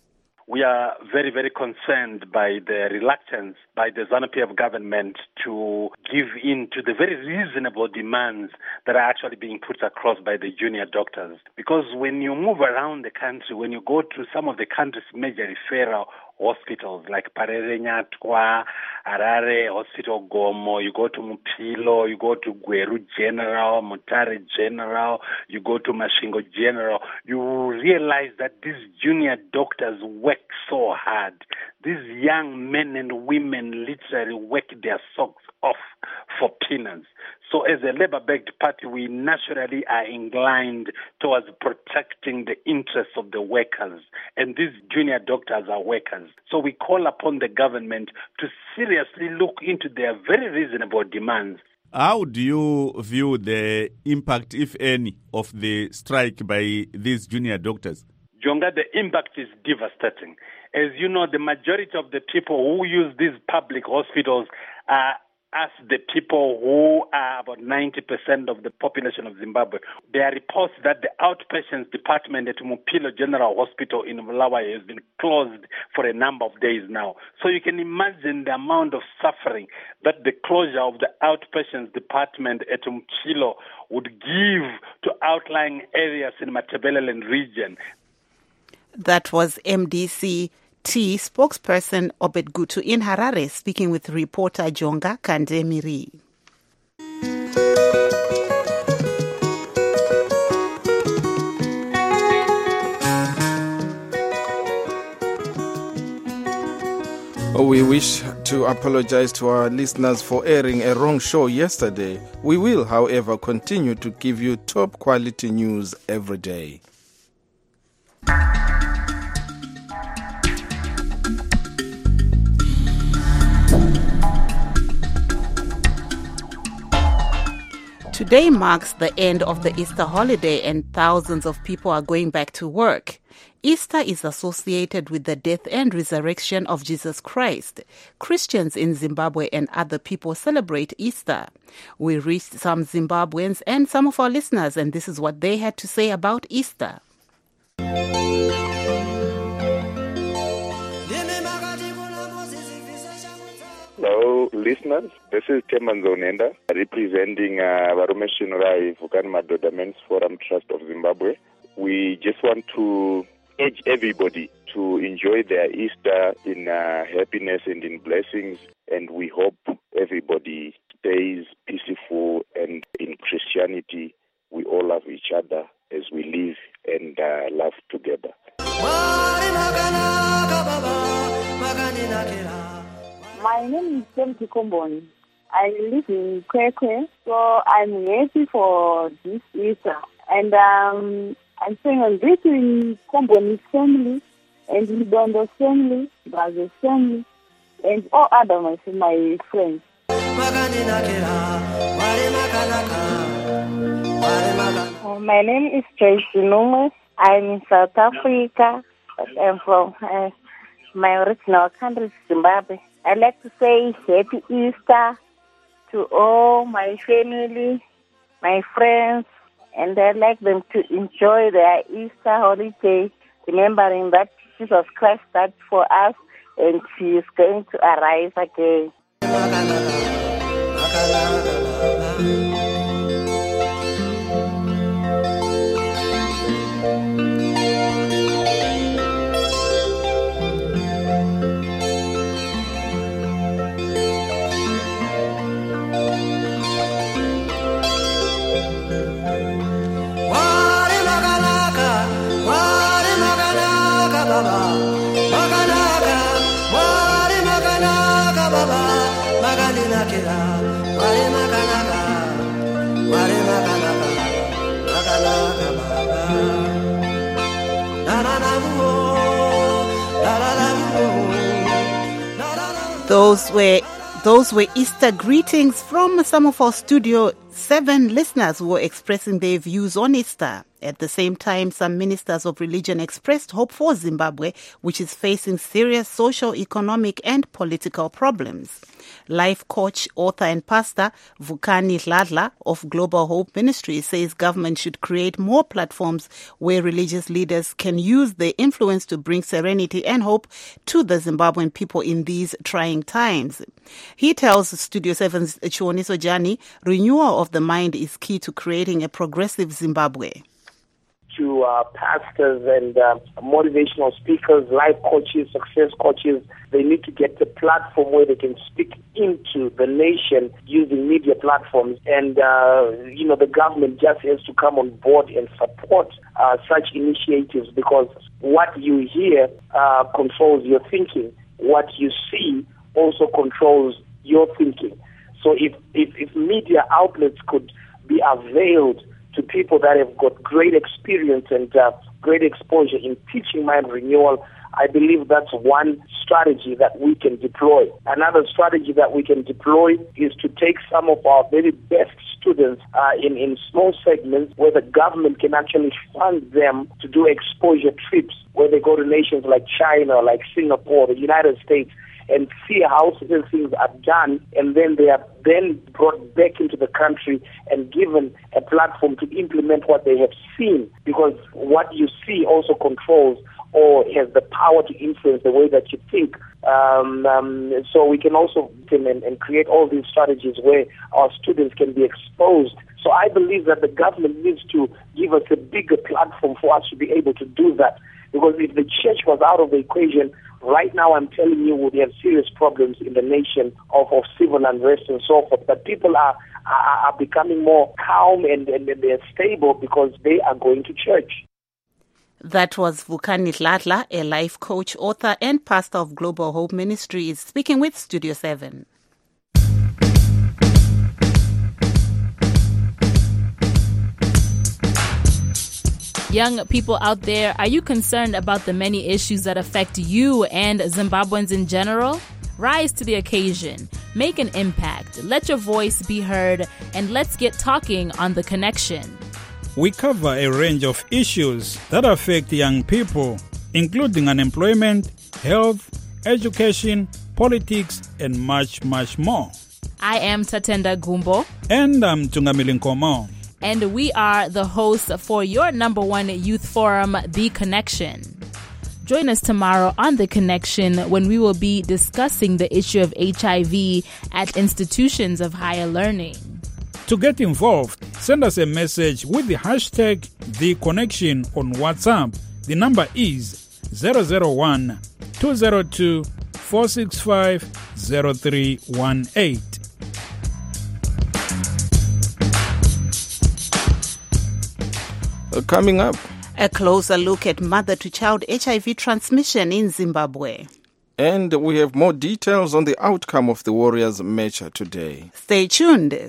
We are very, very concerned by the reluctance by the ZANU-P F government to give in to the very reasonable demands that are actually being put across by the junior doctors. Because when you move around the country, when you go to some of the country's major referral hospitals like Parere Nyatwa, Harare Hospital Gomo, you go to Mpilo, you go to Gweru General, Mutare General, you go to Mashingo General, you realize that these junior doctors work so hard. These young men and women literally work their socks off for peanuts. So as a Labour-backed party, we naturally are inclined towards protecting the interests of the workers. And these junior doctors are workers. So we call upon the government to seriously look into their very reasonable demands. How do you view the impact, if any, of the strike by these junior doctors? Jonga, the impact is devastating. As you know, the majority of the people who use these public hospitals are us, the people who are about ninety percent of the population of Zimbabwe, there are reports that the outpatients department at Mupilo General Hospital in Bulawayo has been closed for a number of days now. So you can imagine the amount of suffering that the closure of the outpatients department at Mupilo would give to outlying areas in Matabeleland region. That was M D C T spokesperson Obed Gutu in Harare speaking with reporter Jonga Kandemiri. We wish to apologize to our listeners for airing a wrong show yesterday. We will, however, continue to give you top quality news every day. Today marks the end of the Easter holiday and thousands of people are going back to work. Easter is associated with the death and resurrection of Jesus Christ. Christians in Zimbabwe and other people celebrate Easter. We reached some Zimbabweans and some of our listeners, and this is what they had to say about Easter. Hello, listeners. This is Temanzo Nenda, representing uh, Varume Shinrai Vukani Madoda Men's Forum Trust of Zimbabwe. We just want to urge everybody to enjoy their Easter in uh, happiness and in blessings, and we hope everybody stays peaceful, and in Christianity we all love each other as we live and uh, love together. My name is Temti Komboni. I live in Kwekwe, so I'm happy for this Easter. And um, I'm saying I'm greeting Komboni's family, and Lidondo family, Brazil family, and all other my, my friends. Uh, my name is Tracy Numes. I'm in South Africa, but I'm from uh, my original country, Zimbabwe. I'd like to say Happy Easter to all my family, my friends, and I'd like them to enjoy their Easter holiday, remembering that Jesus Christ died for us and He is going to arise again. Those were those were Easter greetings from some of our Studio seven listeners who were expressing their views on Easter. At the same time, some ministers of religion expressed hope for Zimbabwe, which is facing serious social, economic, and political problems. Life coach, author, and pastor Vukani Hladla of Global Hope Ministry says government should create more platforms where religious leaders can use their influence to bring serenity and hope to the Zimbabwean people in these trying times. He tells Studio seven's Chioniso Jani, renewal of the mind is key to creating a progressive Zimbabwe. To uh, pastors and uh, motivational speakers, life coaches, success coaches, they need to get a platform where they can speak into the nation using media platforms. And, uh, you know, the government just has to come on board and support uh, such initiatives, because what you hear uh, controls your thinking. What you see also controls your thinking. So if, if, if media outlets could be availed to people that have got great experience and uh, great exposure in teaching mind renewal, I believe that's one strategy that we can deploy. Another strategy that we can deploy is to take some of our very best students uh, in, in small segments where the government can actually fund them to do exposure trips, where they go to nations like China, like Singapore, the United States, and see how certain things are done, and then they are then brought back into the country and given a platform to implement what they have seen, because what you see also controls or has the power to influence the way that you think. Um, um, so we can also and, and create all these strategies where our students can be exposed. So I believe that the government needs to give us a bigger platform for us to be able to do that. Because if the church was out of the equation, right now I'm telling you, we have serious problems in the nation of, of civil unrest and so forth. But people are are, are becoming more calm and, and, and they're stable because they are going to church. That was Vukani Dladla, a life coach, author, and pastor of Global Hope Ministries, speaking with Studio seven. Young people out there, are you concerned about the many issues that affect you and Zimbabweans in general? Rise to the occasion. Make an impact. Let your voice be heard, and let's get talking on The Connection. We cover a range of issues that affect young people, including unemployment, health, education, politics, and much, much more. I am Tatenda Gumbo. And I'm Tungamili Nkomo. And we are the hosts for your number one youth forum, The Connection. Join us tomorrow on The Connection when we will be discussing the issue of H I V at institutions of higher learning. To get involved, send us a message with the hashtag The Connection on WhatsApp. The number is zero zero one, two zero two, four six five, zero three one eight. Coming up, a closer look at mother-to-child H I V transmission in Zimbabwe. And we have more details on the outcome of the Warriors match today. Stay tuned.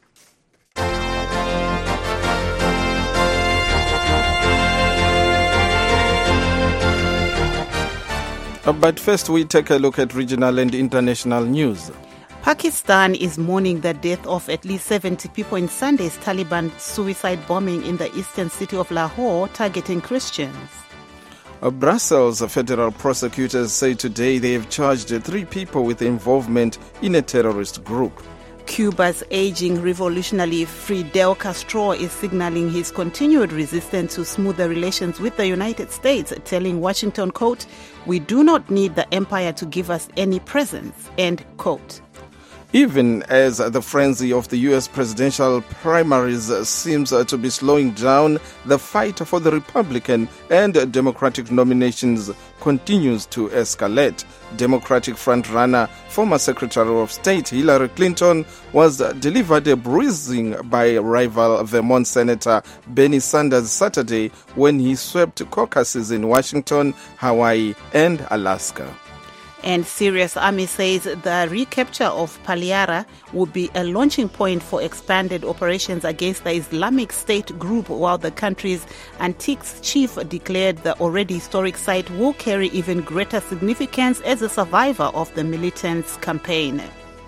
But first, we take a look at regional and international news. Pakistan is mourning the death of at least seventy people in Sunday's Taliban suicide bombing in the eastern city of Lahore, targeting Christians. Brussels federal prosecutors say today they have charged three people with involvement in a terrorist group. Cuba's aging revolutionary Fidel Castro is signaling his continued resistance to smoother relations with the United States, telling Washington, quote, "We do not need the empire to give us any presents," end quote. Even as the frenzy of the U S presidential primaries seems to be slowing down, the fight for the Republican and Democratic nominations continues to escalate. Democratic frontrunner, former Secretary of State Hillary Clinton, was delivered a bruising by rival Vermont Senator Bernie Sanders Saturday when he swept caucuses in Washington, Hawaii, and Alaska. And Syria's army says the recapture of Paliara will be a launching point for expanded operations against the Islamic State group, while the country's antiques chief declared the already historic site will carry even greater significance as a survivor of the militants' campaign.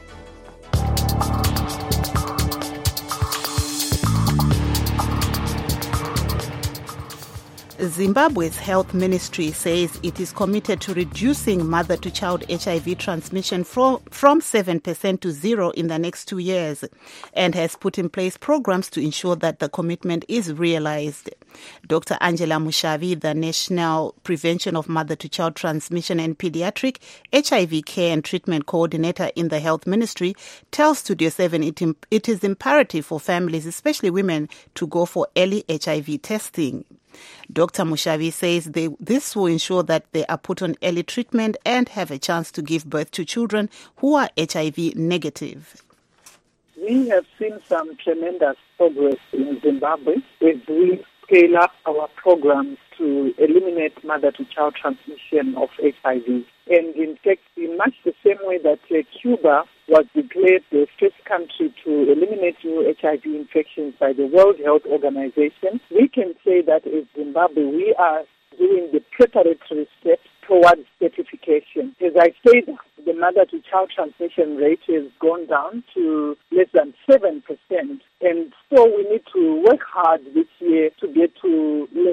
Zimbabwe's health ministry says it is committed to reducing mother-to-child H I V transmission from, from seven percent to zero in the next two years and has put in place programs to ensure that the commitment is realized. Doctor Angela Mushavi, the National Prevention of Mother-to-Child Transmission and Pediatric H I V Care and Treatment Coordinator in the Health Ministry, tells Studio seven it, it is imperative for families, especially women, to go for early H I V testing. Doctor Mushavi says they, this will ensure that they are put on early treatment and have a chance to give birth to children who are H I V negative. We have seen some tremendous progress in Zimbabwe as we scale up our programs to eliminate mother-to-child transmission of H I V. And in fact, in much the same way that uh, Cuba was declared the first country to eliminate new H I V infections by the World Health Organization, we can say that in Zimbabwe we are doing the preparatory steps towards certification. As I said, the mother-to-child transmission rate has gone down to less than seven percent. And so we need to work hard this year to get to less than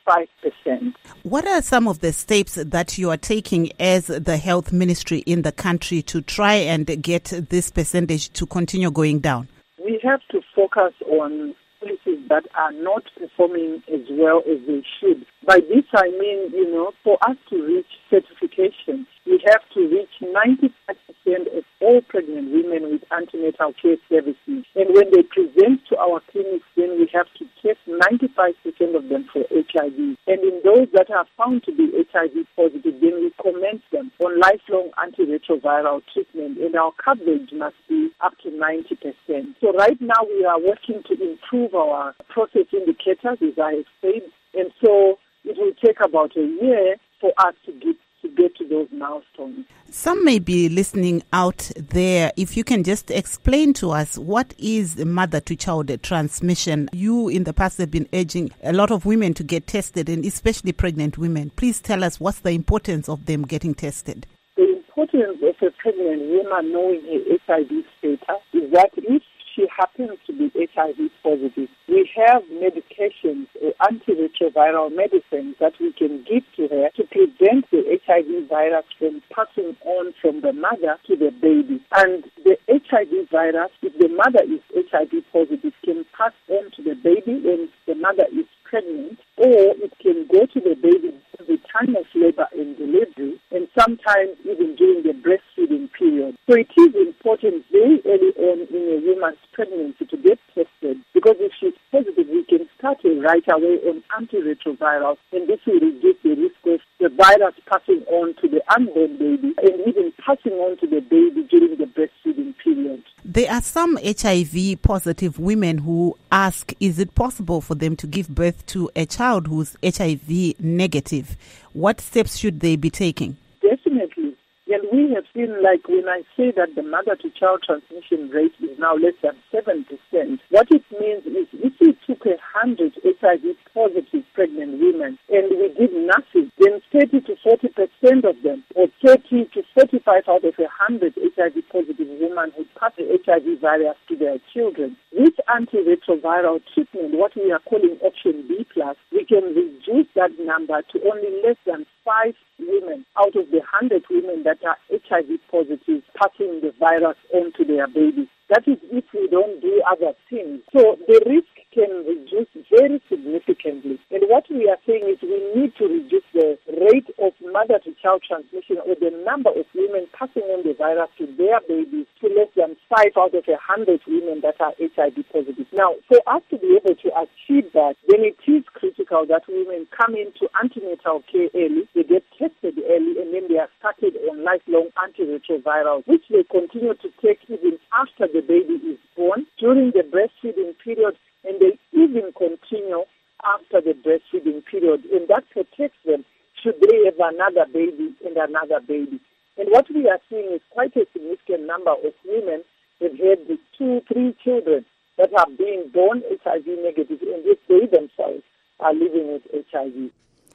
five percent. What are some of the steps that you are taking as the health ministry in the country to try and get this percentage to continue going down? We have to focus on policies that are not performing as well as they should. By this I mean, you know, for us to reach certification, we have to reach ninety-five percent of all pregnant women with antenatal care services. And when they present to our clinics, then we have to test ninety-five percent of them for H I V. And in those that are found to be H I V positive, then we commence them on lifelong antiretroviral treatment, and our coverage must be up to ninety percent. So right now we are working to improve our process indicators, as I have said, and so it will take about a year for us to get to get to those milestones. Some may be listening out there. If you can just explain to us, what is mother-to-child transmission? You in the past have been urging a lot of women to get tested, and especially pregnant women. Please tell us what's the importance of them getting tested. The importance of a pregnant woman knowing her H I V status is that if she happens to be H I V positive, we have medications or antiretroviral medicines that we can give to her to prevent the H I V virus from passing on from the mother to the baby. And the H I V virus, if the mother is H I V positive, can pass on to the baby when the mother is pregnant, or it can go to the baby at the time of labor and delivery, and sometimes even during the breastfeeding period. So it is important very early on in a woman's pregnancy to get tested, because if she's positive, we can start her right away on antiretrovirals, and this will reduce the risk of the virus passing on to the unborn baby and even passing on to the baby during the breastfeeding period. There are some H I V positive women who ask, is it possible for them to give birth to a child who's H I V negative? What steps should they be taking? Definitely. And we have seen, like when I say that the mother-to-child transmission rate is now less than seven percent, what it means is if we took one hundred H I V positive pregnant women and we did nothing, then thirty to forty percent of them, or thirty to forty-five out of one hundred H I V positive women would pass the H I V virus to their children. With antiretroviral treatment, what we are calling option B plus, we can reduce that number to only less than five women out of the one hundred women that are H I V positive passing the virus on to their babies. That is if we don't do other things. So the risk can reduce very significantly. And what we are saying is we need to reduce the rate of mother-to-child transmission, or the number of women passing on the virus to their babies, to less than five out of a hundred women that are H I V positive. Now, for us to be able to achieve that, then it is critical that women come into antenatal care early, they get tested early, and then they are started on lifelong antiretrovirals, which they continue to take even after the baby is born, during the breastfeeding period, and they even continue after the breastfeeding period, and that protects them should they have another baby and another baby. And what we are seeing is quite a significant number of women that have the two, three children that are being born H I V negative, and yet they themselves are living with H I V.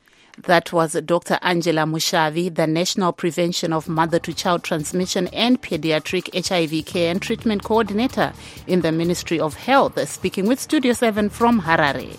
That was Doctor Angela Mushavi, the National Prevention of Mother-to-Child Transmission and Pediatric H I V Care and Treatment Coordinator in the Ministry of Health, speaking with Studio seven from Harare.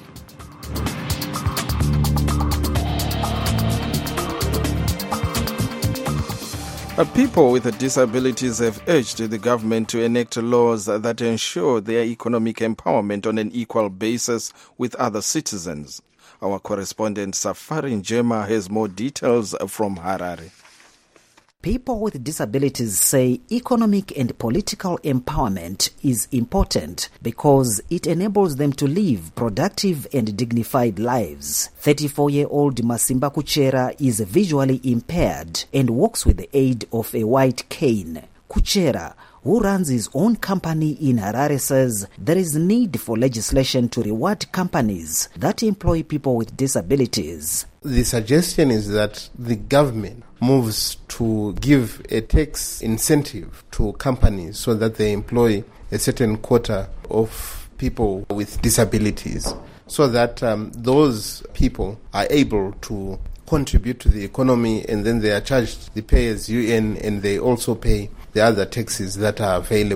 Uh, People with disabilities have urged the government to enact laws that ensure their economic empowerment on an equal basis with other citizens. Our correspondent Safari Njema has more details from Harare. People with disabilities say economic and political empowerment is important because it enables them to live productive and dignified lives. thirty-four-year-old Masimba Kuchera is visually impaired and walks with the aid of a white cane. Kuchera, who runs his own company in Harare, says there is need for legislation to reward companies that employ people with disabilities. The suggestion is that the government moves to give a tax incentive to companies so that they employ a certain quota of people with disabilities, so that um, those people are able to contribute to the economy, and then they are charged the pay as you earn, and they also pay the other taxes that are available.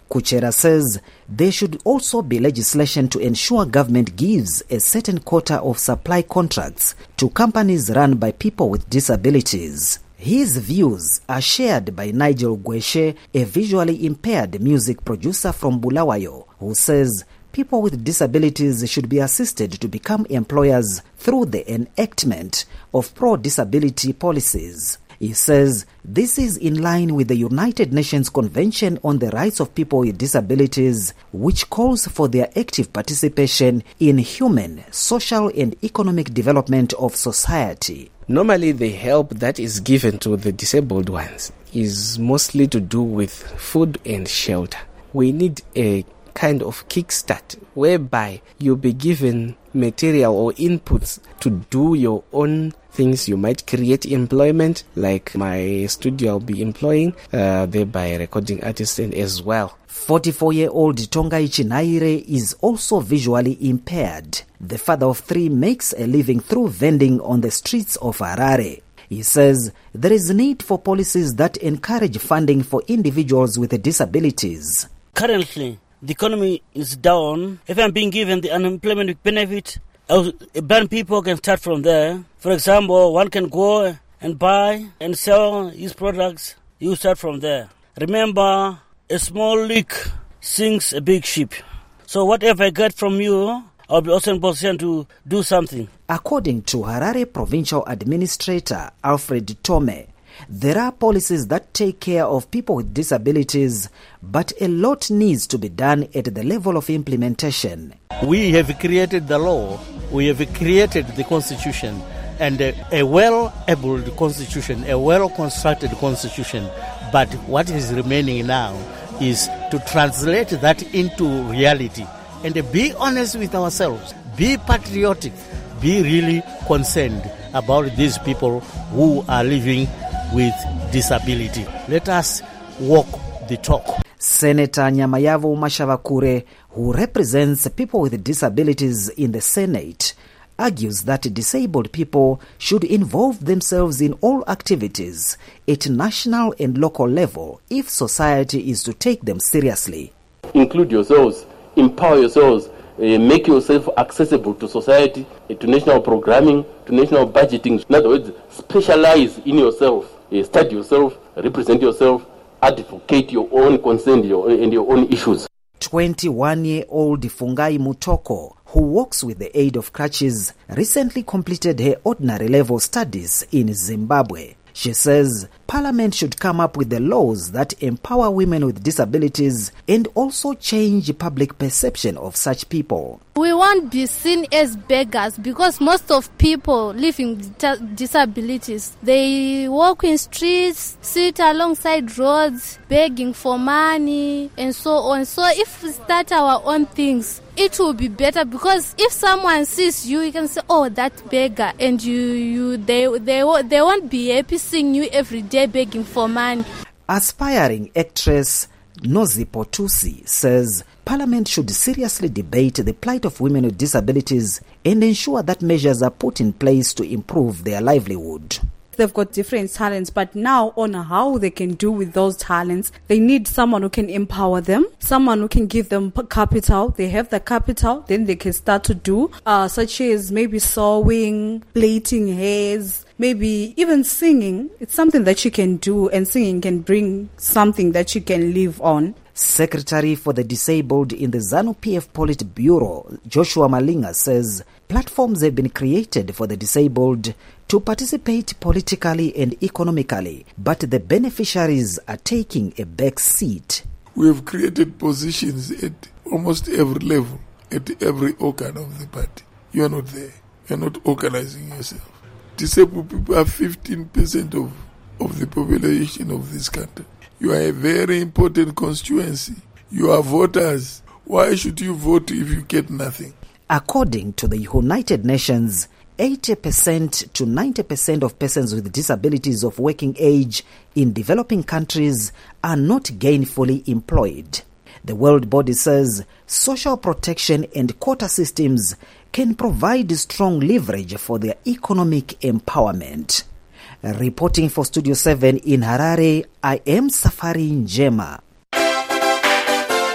Kuchera says there should also be legislation to ensure government gives a certain quota of supply contracts to companies run by people with disabilities. His views are shared by Nigel Gweshe, a visually impaired music producer from Bulawayo, who says people with disabilities should be assisted to become employers through the enactment of pro-disability policies. He says this is in line with the United Nations Convention on the Rights of People with Disabilities, which calls for their active participation in human, social and economic development of society. Normally the help that is given to the disabled ones is mostly to do with food and shelter. We need a kind of kickstart whereby you'll be given material or inputs to do your own things. You might create employment, like my studio I'll be employing, uh, thereby recording artists as well. forty-four-year-old Tongai Chinaire is also visually impaired. The father of three makes a living through vending on the streets of Harare. He says there is need for policies that encourage funding for individuals with disabilities. Currently, the economy is down. If I'm being given the unemployment benefit, blind people can start from there. For example, one can go and buy and sell his products. You start from there. Remember, a small leak sinks a big ship. So whatever I get from you, I'll be also in position to do something. According to Harare Provincial Administrator Alfred Tome, there are policies that take care of people with disabilities, but a lot needs to be done at the level of implementation. We have created the law, we have created the constitution, and a, a well-abled constitution, a well-constructed constitution. But what is remaining now is to translate that into reality and be honest with ourselves, be patriotic, be really concerned about these people who are living with disability. Let us walk the talk. Senator Nyamayavu Mashavakure, who represents people with disabilities in the Senate, argues that disabled people should involve themselves in all activities at national and local level if society is to take them seriously. Include yourselves, empower yourselves, uh, make yourself accessible to society, uh, to national programming, to national budgeting. In other words, specialize in yourself. Study yourself, represent yourself, advocate your own concern your, and your own issues. twenty-one-year-old Fungai Mutoko, who works with the aid of crutches, recently completed her ordinary level studies in Zimbabwe. She says Parliament should come up with the laws that empower women with disabilities and also change public perception of such people. We won't be seen as beggars because most of people living with disabilities, they walk in streets, sit alongside roads, begging for money and so on. So if we start our own things, it will be better because if someone sees you, you can say, "Oh, that beggar," and you, you, they, they, they won't be happy seeing you every day begging for money. Aspiring actress Nozi Potusi says Parliament should seriously debate the plight of women with disabilities and ensure that measures are put in place to improve their livelihood. They've got different talents, but now on how they can do with those talents, they need someone who can empower them, someone who can give them capital. They have the capital, then they can start to do, uh, such as maybe sewing, plaiting hairs, maybe even singing. It's something that you can do, and singing can bring something that you can live on. Secretary for the Disabled in the ZANU-P F Politburo, Joshua Malinga, says platforms have been created for the disabled to participate politically and economically, but the beneficiaries are taking a back seat. We have created positions at almost every level, at every organ of the party. You are not there. You are not organizing yourself. Disabled people are fifteen percent of, of the population of this country. You are a very important constituency. You are voters. Why should you vote if you get nothing? According to the United Nations, eighty percent to ninety percent of persons with disabilities of working age in developing countries are not gainfully employed. The World Body says social protection and quota systems can provide strong leverage for their economic empowerment. Reporting for Studio seven in Harare, I am Safari Njema.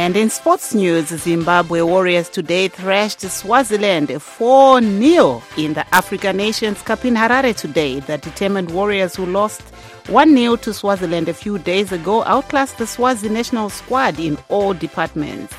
And in sports news, Zimbabwe Warriors today thrashed Swaziland four nil in the African Nations Cup in Harare today. The determined Warriors, who lost one nil to Swaziland a few days ago, outclassed the Swazi national squad in all departments.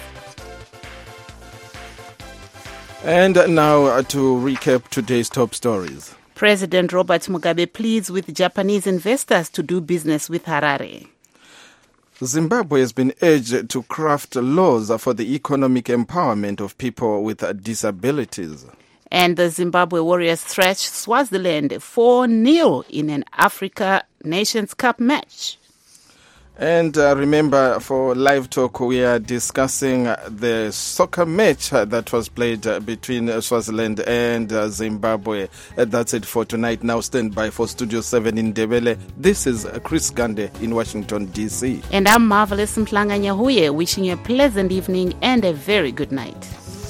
And now uh, to recap today's top stories. President Robert Mugabe pleads with Japanese investors to do business with Harare. Zimbabwe has been urged to craft laws for the economic empowerment of people with disabilities. And the Zimbabwe Warriors thrashed Swaziland four nil in an Africa Nations Cup match. And uh, remember, for Live Talk, we are discussing the soccer match uh, that was played uh, between uh, Swaziland and uh, Zimbabwe. Uh, that's it for tonight. Now stand by for Studio seven in Ndebele. This is uh, Chris Gande in Washington, D C. And I'm Marvelous Mhlanga Nyahuye, wishing you a pleasant evening and a very good night.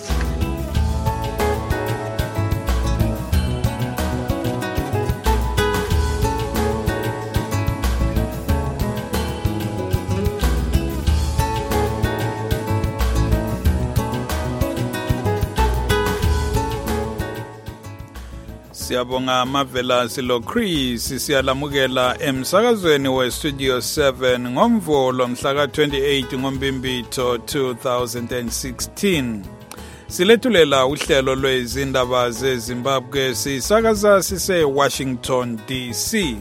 Siyabonga Mavela Silo Chris, siyalamukela emsakazweni we Studio seven ngomvulo mhla twenty-eight ngoMbimbitho two thousand sixteen. Silethulela uhlelo lwezindaba zeZimbabwe sisakaza sise Washington D C.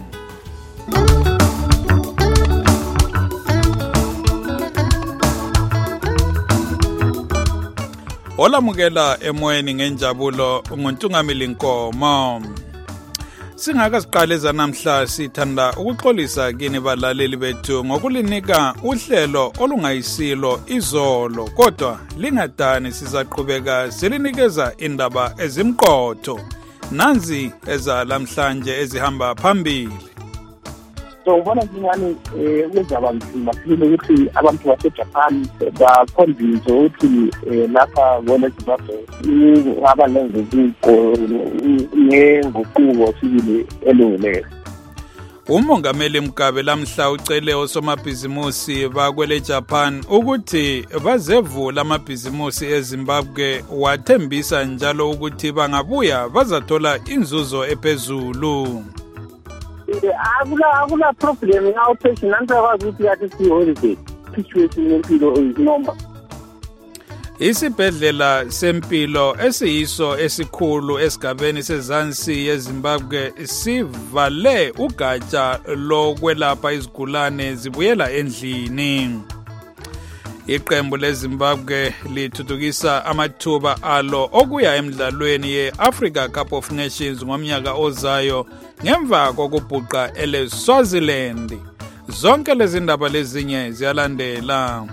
Olamukela emoyeni ngenjabulo ngontungamili Nkomo. Singaka siqaleza namhla sithanda ukuxolisa kini balaleli bethu ngokulinika uhlelo olungayisilo izolo, kodwa lingadani sizaqhubeka selinikeza indaba ezimqotho nanzi eza lamhlanje ezihamba phambili. So ubona ngani ukuzaba nzima sibile ukuthi abantu baseJapan bakhonvince ukuthi lapha ngone Zimbabwe ngaba lenguquko ngenguquko sibile elungileyo. Umongameli Mugabe lamhla ucele osomabhizimusi bakwele Japan ukuthi bazevula amabhizimusi eZimbabwe, wathembisa njalo ukuthi bangabuya bazathola inzuzo ephezulu. Akula akula problem now patient antakwazi ukuthi yathi si holiday situation yempilo izinoma. Isibhedlela sempilo esiyiso esikhulu esigabeni sezansi yeZimbabwe sivale ugatsha lokwelapha izigulane zibuyela endlini. Iqembu leZimbabwe lithuthukisa amathuba alo okuya emidlalweni ye-Africa Cup of Nations ngomnyaka ozayo ngemva kokubhuqa ele-Swaziland. Zonke lezi ndaba lezinye ziyalandela.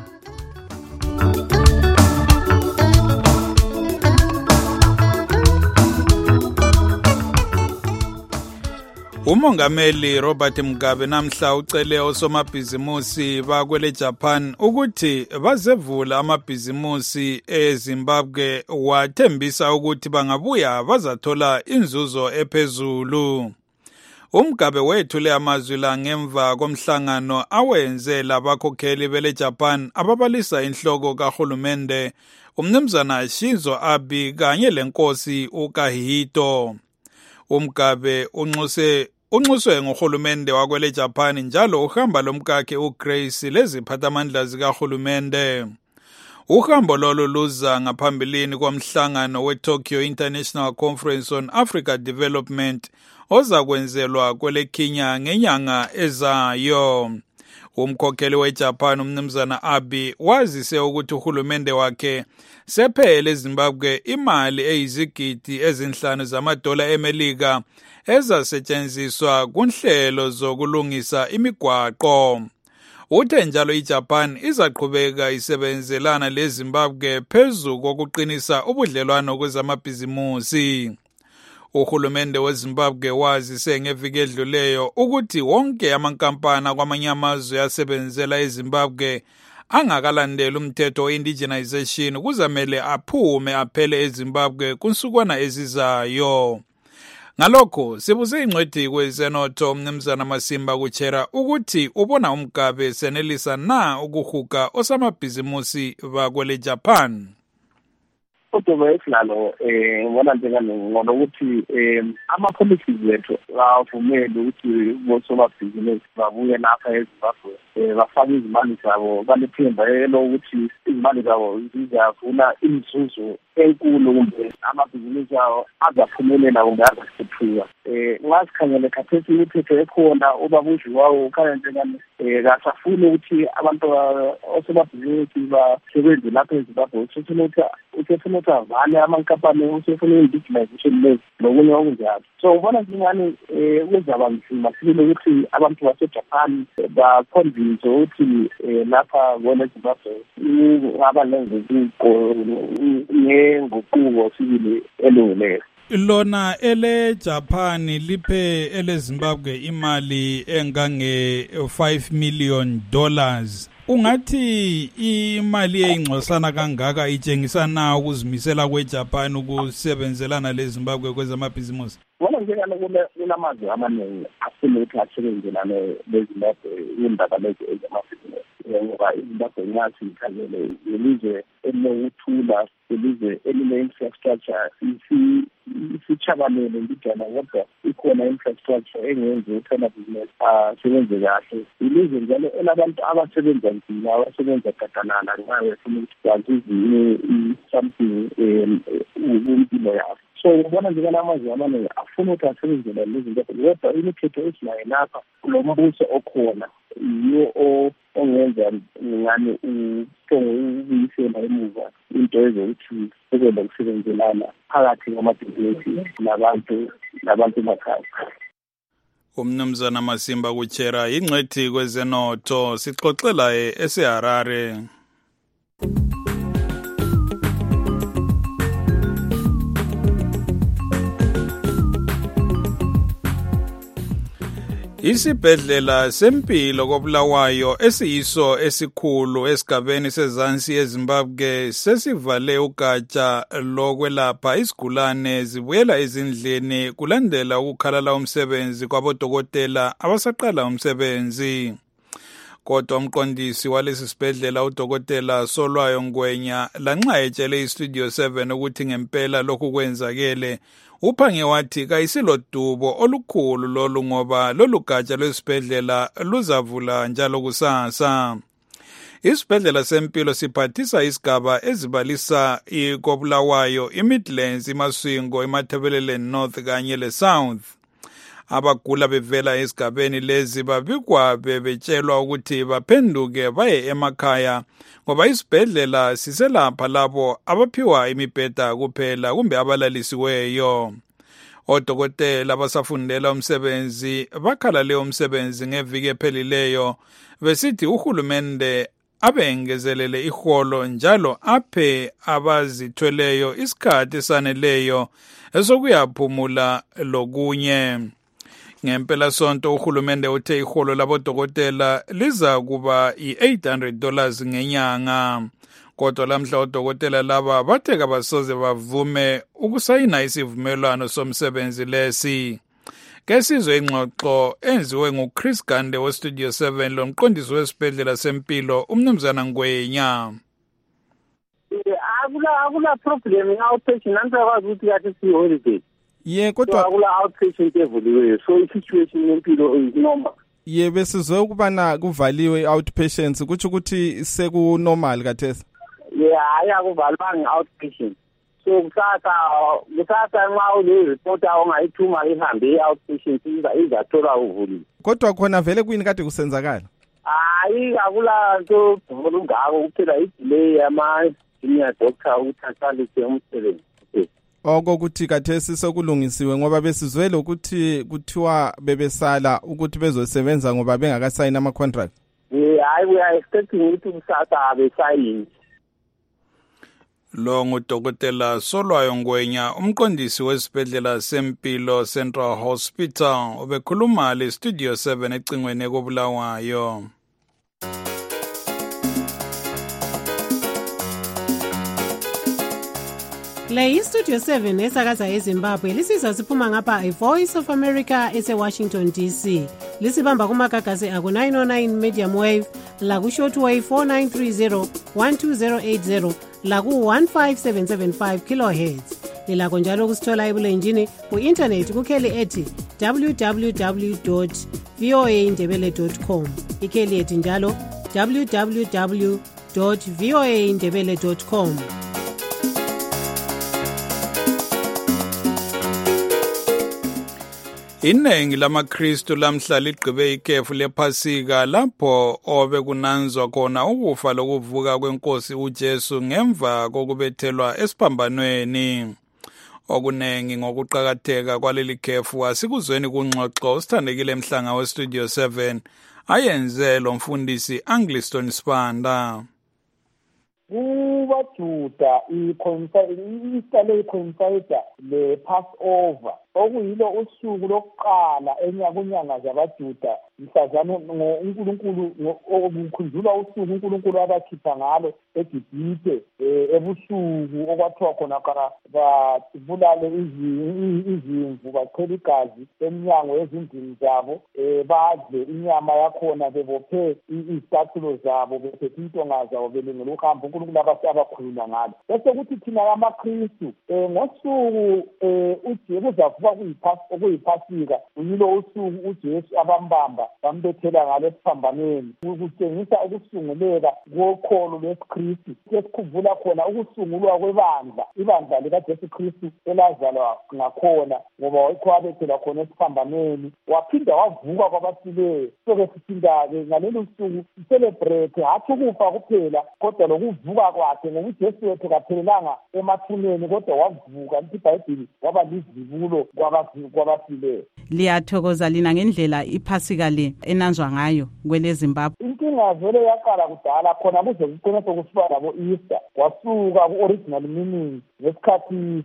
Umongameli Robert Mugabe namhla ucele osomabhizimusi bakwele Japan ukuthi bazevula amabhizimusi eZimbabwe, wathembisa ukuthi bangabuya bazathola inzuzo ephezulu. UMugabe wethule amazwi la ngemva komhlangano awenze labakhokheli bele Japan ababalisa inhloko kahulumende umnumzana Shinzo Abe kanye lenkosi uKahito. UMugabe unxuse unxuswe ngohulumende wakwele Japan njalo uhamba lomkakhe uGrace leziphathamandla zikahulumende. Uhambo lolo luza ngaphambilini komhlangano weTokyo International Conference on Africa Development ozakwenzelwa kwele Kenya ngenyanga ezayo. Umkhokheli weJapan umnumzana Abe wazise ukuthi uhulumende wakhe sephele eZimbabwe imali eyizigidi ezinhlanu zamadola eMelika ezasetshenziswa kunhlelo zokulungisa imigwaqo. Uthe njalo iJapan izaqhubeka isebenzelana leZimbabwe phezu kokuqinisa ubudlelwano kwezamabhizimusi. Uhulumende weZimbabwe wazise ngeviki edluleyo ukuthi wonke amankampani kwamanye amazwe asebenzela eZimbabwe angakalandela umthetho we-indigenization kuzamele aphume aphele eZimbabwe kunsukwana ezizayo. Ngalokho sibuze ingcweti kwezenotho umnumzana Masimba kuchera ukuthi ubona uMgabe senelisa na ukuhuka osamabhizimusi bakwele Japan. Kodwa esilalo eh ngibona njengani ngibona ukuthi eh ama policies wethu avumele ukuthi bosomabhizinisi babuye lapha eZimbabwe eh bafake izimali zabo balethemba elo ukuthi izimali zabo zizavuna imizuzu enkulu kumbe amabhizinisi awo azaphumelela kumbe azasiphuka. Eh ngasikhangele khathesi imithetho ekhona ubabuzi wawo ukhanya njengani eh kasafuni ukuthi abantu osomabhizinisi basebenze lapha eZimbabwe usifuna ukuthi usifuna ukuthi avale amankampani usifuna i-digitalization lezi nokunye okunjalo. So ubona njengani eh kuzaba nzima sibile ukuthi abantu baseJapan baconvince ukuthi lapha kwele Zimbabwe ngaba nenguquko ngenguquko sibili elungileyo. Lona ele Japan liphe ele Zimbabwe imali engange five million dollars. Ungathi imali eyingcosana kangaka itshengisa na ukuzimisela kweJapan ukusebenzelana leZimbabwe kwezamabhizimusi? Wona njengana kunamazwe amaningi afuna ukuthi asebenzelane leZimbabwe indaba lezi ezamabhizimusi. Ngoba iZimbabwe ngathi ikhangele ilizwe elinokuthula, ilizwe eline-infrastructure isichabanele ngidala kodwa ikhona infrastructure engenza ukuthi amabhizinisi asebenze kahle. Ilizwe njalo elabantu abasebenza nzima, abasebenza gadanana ngenxa yefuna ukuthi bazuze something impilo yabo. So ngibona nje amazwe amaningi afuna ukuthi asebenzele lezinto kodwa imithetho esinayo lapha kulo mbuso okhona yiyo ongenza ngani ukuyisela emuva into ezokuthi kube lokusebenzelana phakathi kwamabhizinisi nabantu nabantu emakhaya. Umnumzana Masimba kuchera ingcwethi kwezenotho sixoxela eseHarare. Isibhedlela sempilo koBulawayo esiyiso esikhulu esigabeni sezansi eZimbabwe sesivale ugatsha lokwelapha isigulane zibuyela ezindlini kulandela ukukhalala umsebenzi kwabodokotela abasaqala umsebenzi. Kodwa umqondisi walesi sibhedlela udokotela Solwayo Ngwenya lanxa etshele iStudio seven ukuthi ngempela lokhu kwenzakele uphange wathi kayisilodubo olukhulu lolu ngoba lolu gatsha lwesibhedlela luzavula njalo kusasa. Isibhedlela sempilo siphathisa isigaba ezibalisa iKobulawayo, iMidlands, iMasvingo, iMatabeleland North kanye leSouth. Abagula bevela esigabeni lezi babikwa bebetshelwa ukuthi baphenduke baye emakhaya ngoba isibhedlela siselapha labo abaphiwa imibheda kuphela kumbe abalalisiweyo. Odokotela basafundela umsebenzi bakhala leyo umsebenzi ngeviki ephelileyo besithi uhulumende abengezelele iholo njalo aphe abazithweleyo isikhathi esaneleyo esokuyaphumula lokunye. Ngempela sonto uhulumende uthe iholo labodokotela liza kuba i-eight hundred dollars ngenyanga. Kodwa lamhla odokotela laba bathe kabasoze bavume ukusayina isivumelwano somsebenzi lesi. Kesizwe ingxoxo enziwe nguChris Gande weStudio seven lomqondisi wesibhedlela sempilo umnumzana Ngwenya. Akula akula problem outpatient nantsakwazi ukuthi kathi si holiday. Ye kodwa akula outpatient evuliwe so i-situation yempilo is normal. Ye besizwe ukubana kuvaliwe outpatients kuthi ukuthi seku normal kathesi. Ye hayi akuvalwanga outpatient. So kusasa kusasa nxa ule-report ongayithuma ihambe i-outpatient izathola uvulile. Kodwa khona vele kuyini kade kusenzakala? Hayi akula nto ngako kuphela i-delay yama-junior doctor ukuthi aqalise umsebenzi. Okokuthi kathesi sokulungisiwe ngoba besizwele ukuthi kuthiwa bebesala ukuthi bezosebenza ngoba bengakasayini ama-contract. Hayi we are expecting ukuthi kusasa besayini. Lo ngudokotela Solwayo Ngwenya umqondisi wesibhedlela sempilo Central Hospital obekhuluma leStudio seven ecingweni koBulawayo. Le iStudio seven esakaza eZimbabwe lisizwa siphuma ngapha iVoice of America ese-Washington D C. Lisibamba kumagagasi aku nine oh nine medium wave, la ku shortwave four nine three zero one two zero eight zero, la ku one five seven seven five kilohertz. Lilakho njalo kusithola ebulenjini ku-internet kukheli ethi w w w dot v o a ndebele dot com. Ikheli ethi njalo w w w dot v o a ndebele dot com. Iningi lamaKristu lamhla ligqibe ikhefu lePhasika lapho obe kunanzwa khona ukufa lokuvuka kwenkosi uJesu ngemva kokubethelwa esiphambanweni. Okunengi ngokuqhakatheka kwaleli khefu asikuzweni kungxoxo sithandekile emhlanga weStudio seven ayenze lo mfundisi Angliston Spanda. kubaJuda i-coincide coincide le Passover okuyilo usuku lokuqala kunyanga zabaJuda mhlazane uNkulunkulu okukhunjulwa usuku uNkulunkulu abakhipha ngalo eGibhithe ebusuku okwathiwa khona babulale izimvu bachela igazi emnyango yezindlini zabo badle inyama yakhona bebophe izicathulo zabo bephethe intonga zabo belungela ukuhamba uNkulunkulu abakhuluma ngalo bese kuthi thina amaKristu ngosuku uJesu zavuka kuyiphasika uyilo usuku uJesu abambamba bambethela ngalo esiphambanweni ukutshengisa ukusunguleka kokholo lweKristu esikhumbula khona ukusungulwa kwebandla ibandla likaJesu Kristu elazalwa ngakhona ngoba wayekho wabethelwa khona esiphambanweni waphinda wavuka kwabafileyo soke siphinda-ke ngalelo suku celebrate hathi ukufa kuphela kodwa lokuvuka kwakhe ngoba uJesu wethu kaphelelanga emathuneni kodwa wavuka lithi iBhayibhili waba lizibulo kwabafileyo. Liyathokoza lina ngendlela iPhasika le enanzwa ngayo kwele Zimbabwe. Inkinga vele yaqala kudala khona kuze kuqine sokusiba labo Easter wasuka ku-original meaning ngesikhathi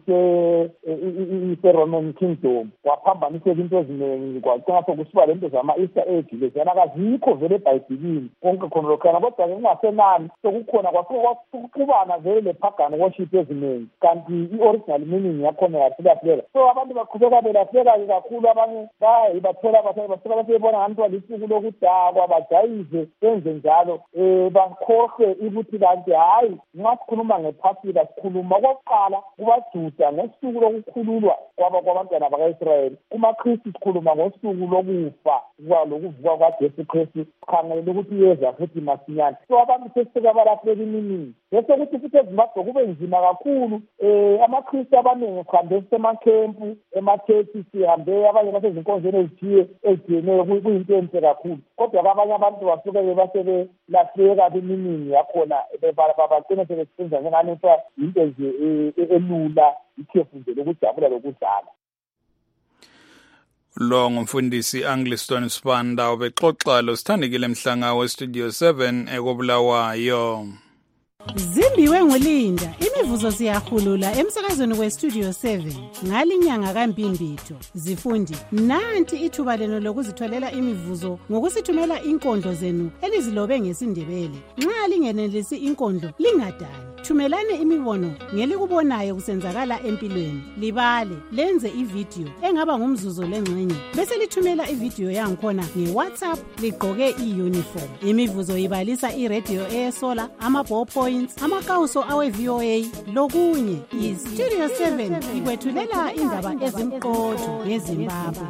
se-Roman Kingdom waphambaniseka into eziningi kwaqina sokusiba lento zama-Easter egg leziyana kazikho vele eBhayibhilini konke khona lokhana kodwa-ke kungasenani sokukhona kwasukuxubana vele le-pagan worship eziningi kanti i-original meaning yakhona yahlukahluka so abantu baqhubeka belahleka-ke kakhulu abanye bayi bathola basuka basebona nganthiwa lisuku lokudakwa bajayize benze njalo um bakhohlwe ukuthi kanti hhayi nxa sikhuluma ngePhasika sikhuluma okokuqala kubaJuda ngosuku lokukhululwa kwabantwana baka-Israyeli kumaKristu sikhuluma ngosuku lokufa lokuvuka kwaJesu Kristu sikhangele ukuthi yeza futhi masinyane so abantu sesiseka balahleka iminingi bese kuthi futhi eZimbabwe kube nzima kakhulu um amaKristu abaningi sihambe sisemakhempu emathethi sihambe abanye basezinkonzweni ezithiye ezithiyeneyo kuyinto enhle kakhulu kodwa abanye abantu basuke basebelahleka kwiminingi yakhona bagcine sebesenza njengani kuthiwa yinto nje elula ikhefu nje lokujabula lokudlala. Lo ngumfundisi Angliston Spanda obexoxa lo sithandekile emhlanga weStudio seven ekobulawayo. Zimbiwe nguLinda imivuzo siyahulula emsakazweni weStudio seven ngalinyanga kaMbimbitho zifundi nanti ithuba leno lokuzitholela imivuzo ngokusithumela inkondlo zenu elizilobe ngesindebele nxa lingenelisi inkondlo lingadani thumelani imibono ngelikubonayo kusenzakala empilweni libale lenze ivideo engaba ngumzuzu lengxenye bese lithumela ivideo yangikhona ngeWhatsApp ligqoke iuniform imivuzo ibalisa iradio esola amaballpoints amakawuso awe-V O A lokunye iStudio seven ikwethulela indaba ezimqotho ngeZimbabwe.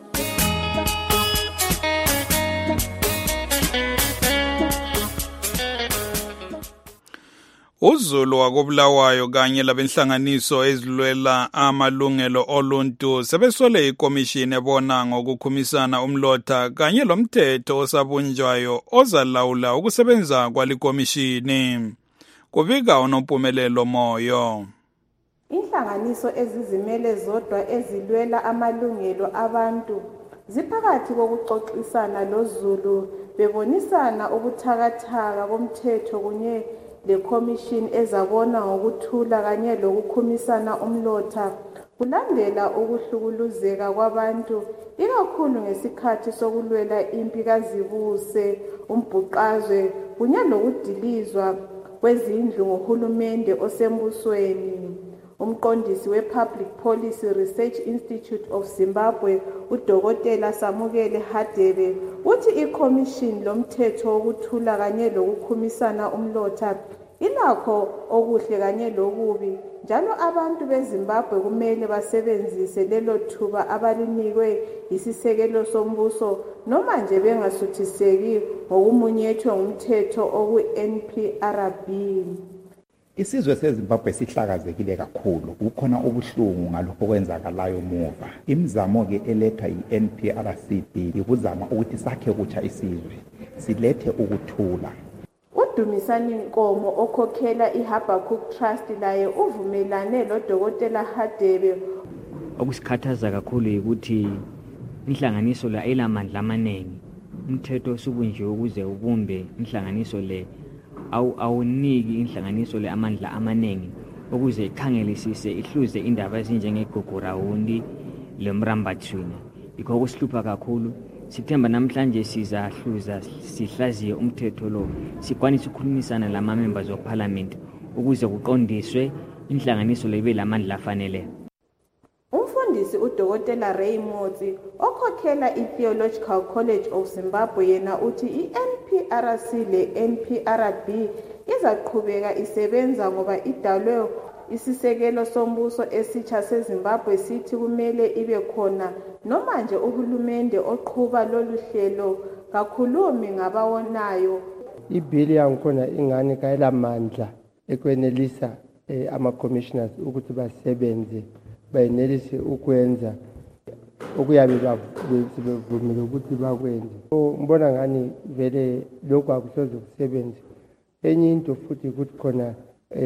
Uzulu wakobulawayo kanye labenhlanganiso ezilwela amalungelo oluntu sebesole ikomishini ebona ngokukhumisana umlotha kanye lomthetho osabunjwayo ozalawula ukusebenza kwalikomishini. Kubika unompumelelo moyo. Inhlanganiso ezizimele zodwa ezilwela amalungelo abantu ziphakathi kokuxoxisana loZulu bebonisana ubuthakathaka komthetho kunye leCommission ezabona ngokuthula kanye lokukhumisana umlotha kulandela ukuhlukuluzeka kwabantu ikakhulu ngesikhathi sokulwela impi kazibuse umbhuqazwe kunye lokudilizwa kwezindlu ngohulumende osembusweni. Umqondisi we-Public Policy Research Institute of Zimbabwe, uDokotela Samukele Hadebe, uthi iCommission lomthetho wokuthula kanye lokukhumisana umlotha ilakho okuhle kanye lokubi, njalo abantu beZimbabwe kumele basebenzise lelo thuba abalinikwe isisekelo sombuso noma nje bengasuthiseki ngokumunyethwa ngumthetho oku-N P R B. Isizwe seZimbabwe sihlakazekile kakhulu, kukhona ubuhlungu ngalokho kwenzakalayo muva. Imizamo ke elethwa yi-N P R C bill ikuzama ukuthi sakhe kutsha isizwe, silethe ukuthula. uDumisani Nkomo okhokhela iHabakkuk Trust laye uvumelane loDokotela Hadebe. Okusikhathaza kakhulu ukuthi inhlanganiso la elamandla amaningi, umthetho osubunje ukuze ubumbe inhlanganiso le awu awuniki inhlanganiso le amandla amaningi ukuze ikhangelisise ihluze indaba ezinjengeGugurawundi leMrambathwini. Ikho kusihlupha kakhulu. Sithemba namhlanje sizahluza sihlaziye umthetho lo, sikwanise ukukhulumisana lama members of parliament ukuze kuqondiswe inhlanganiso lebe lamandla afanele. Umfundisi uDokotela Ray Motsi okhokhela iTheological College of Zimbabwe yena uthi i-N P R C le N P R B izaqhubeka isebenza ngoba idalwe isisekelo sombuso esitsha seZimbabwe sithi kumele ibe khona noma nje uhulumende oqhuba lolu hlelo kakhulumi ngabawonayo. Ibhili yangikhona ingane kayilamandla ekwenelisa eh, ama-commissioners ukuthi basebenze bayenelise ukwenza okuyabe bavumile ukuthi bakwenze. Ngibona ngani vele lokhu akusoze kusebenze. Enye into futhi ukuthi khona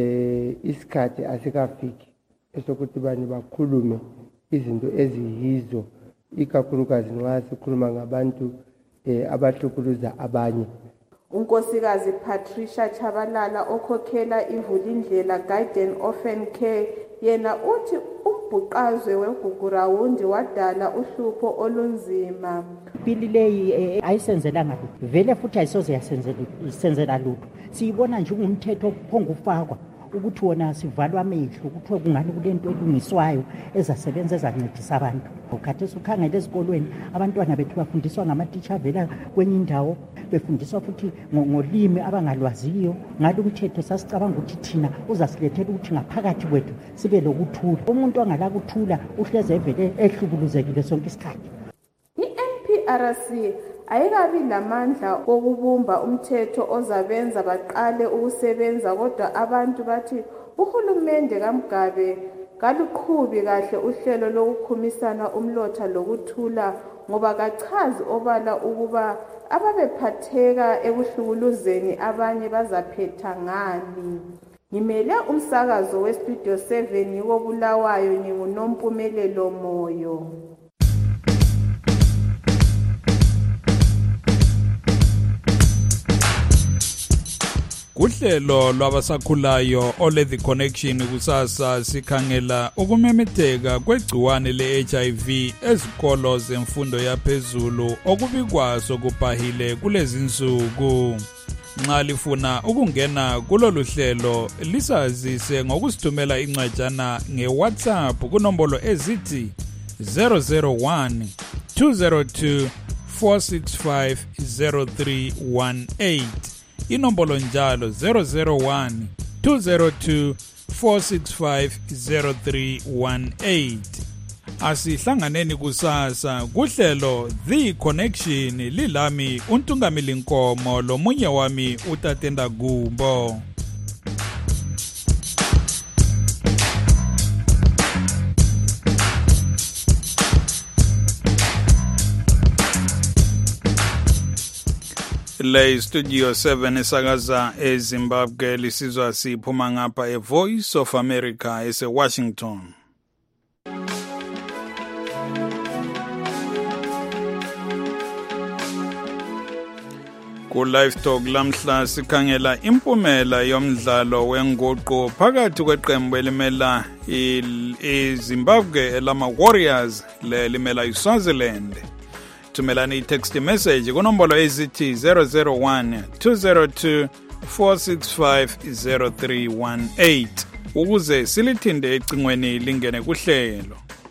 eh isikhathi asikafiki esokuthi bani bakhulume izinto eziyizo, ikakhulukazi nxa sikhuluma ngabantu eh abahlukuluza abanye. Unkosikazi Patricia Chabalala okhokhela iVulindlela Garden Orphan Care yena uthi umbhuqazwe weGugurawundi wadala uhlupho olunzima. Bili leyi ayisenzelanga lutho, vele futhi ayisoze yasenzela lutho. Siyibona nje ungumthetho ophonga ufakwa ukuthi wona sivalwa amehlo ukuthi kungani kulento elungiswayo ezasebenza ezancedisa abantu. Ukhathesi ukhangele ezikolweni abantwana bethu bafundiswa ngamatitsha vela kwenye indawo, befundiswa futhi ngolimi abangalwaziyo. Ngalo umthetho sasicabanga ukuthi thina uzasilethela ukuthi ngaphakathi kwethu sibe lokuthula. Umuntu ongala kuthula uhleze evele ehlubuluzekile sonke isikhathi. I-N P R C ayikabi lamandla okubumba umthetho ozabenza baqale ukusebenza, kodwa abantu bathi uhulumende kaMgabe kaluqhubi kahle uhlelo lokukhumisana umlotha lokuthula ngoba kachazi obala ukuba ababephatheka ekuhlukuluzeni abanye bazaphetha ngani. Ngimele umsakazo weStudio seven wobulawayo nginguNompumelelo Moyo. Kuhlelo lwabasakhulayo ole The Connection kusasa sikhangela ukumemetheka kwegciwane le-H I V ezikolo zemfundo yaphezulu okubikwaso kubhahile kulezi nsuku. Nxa lifuna ukungena kulolu hlelo lisazise ngokusithumela incwajana ngeWhatsApp kunombolo ezithi zero zero one two zero two four six five zero three one eight. Inombolo njalo zero zero one two zero two four six five zero three one eight. Asihlanganeni kusasa kuhlelo The Connection lilami uNtungamili Nkomo lomunye wami uTatenda Gumbo. Le Studio seven esakaza eZimbabwe lisizwa siphuma ngapha eVoice of America ese Washington. Ku Live Talk lamhla sikhangela impumela yomdlalo wenguqu phakathi kweqembu elimela iZimbabwe elama Warriors lelimela iSwaziland. Tumelani text message kunombolo ezithi zero zero one two zero two four six five zero three one eight. ukuze silithinde ecingweni lingene kuhlelo.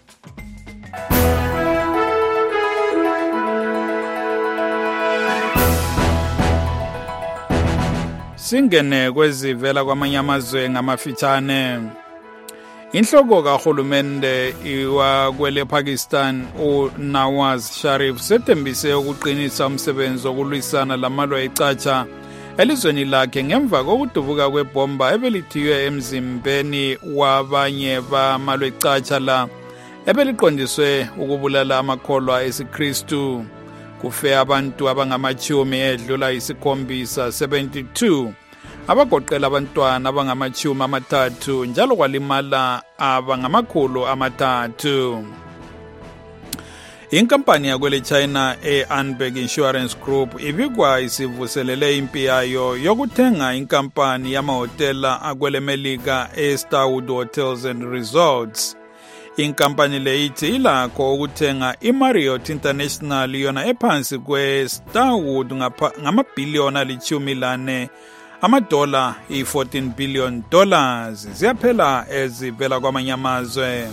Singene kwezivela kwamanye amazwe ngamafitshane. Inhloko kahulumende iwa kwele Pakistan uNawaz Sharif sethembise ukuqinisa umsebenzi wokulwisana lamalwa ecatsha elizweni lakhe ngemva kokudubuka kwebomba ebelithiywe emzimbeni wabanye bamalwa ecatsha la ebeliqondiswe ukubulala amakholwa esiKristu. Kufe abantu abangamachumi edlula isikhombisa seventy-two abagoqela abantwana abangamachumi amathathu njalo kwalimala abangamakhulu amathathu. Inkampani yakwele China e-Anberg Insurance Group ibikwa isivuselele impi yayo yokuthenga inkampani yamahotela akwele Melika e-Starwood Hotels and Resorts. Inkampani le ithi ilakho ukuthenga iMarriott International yona ephansi kwe-Starwood ngamabhiliyoni alichumi lane amadola i-fourteen billion dollars. Ziyaphela ezivela kwamanye amazwe.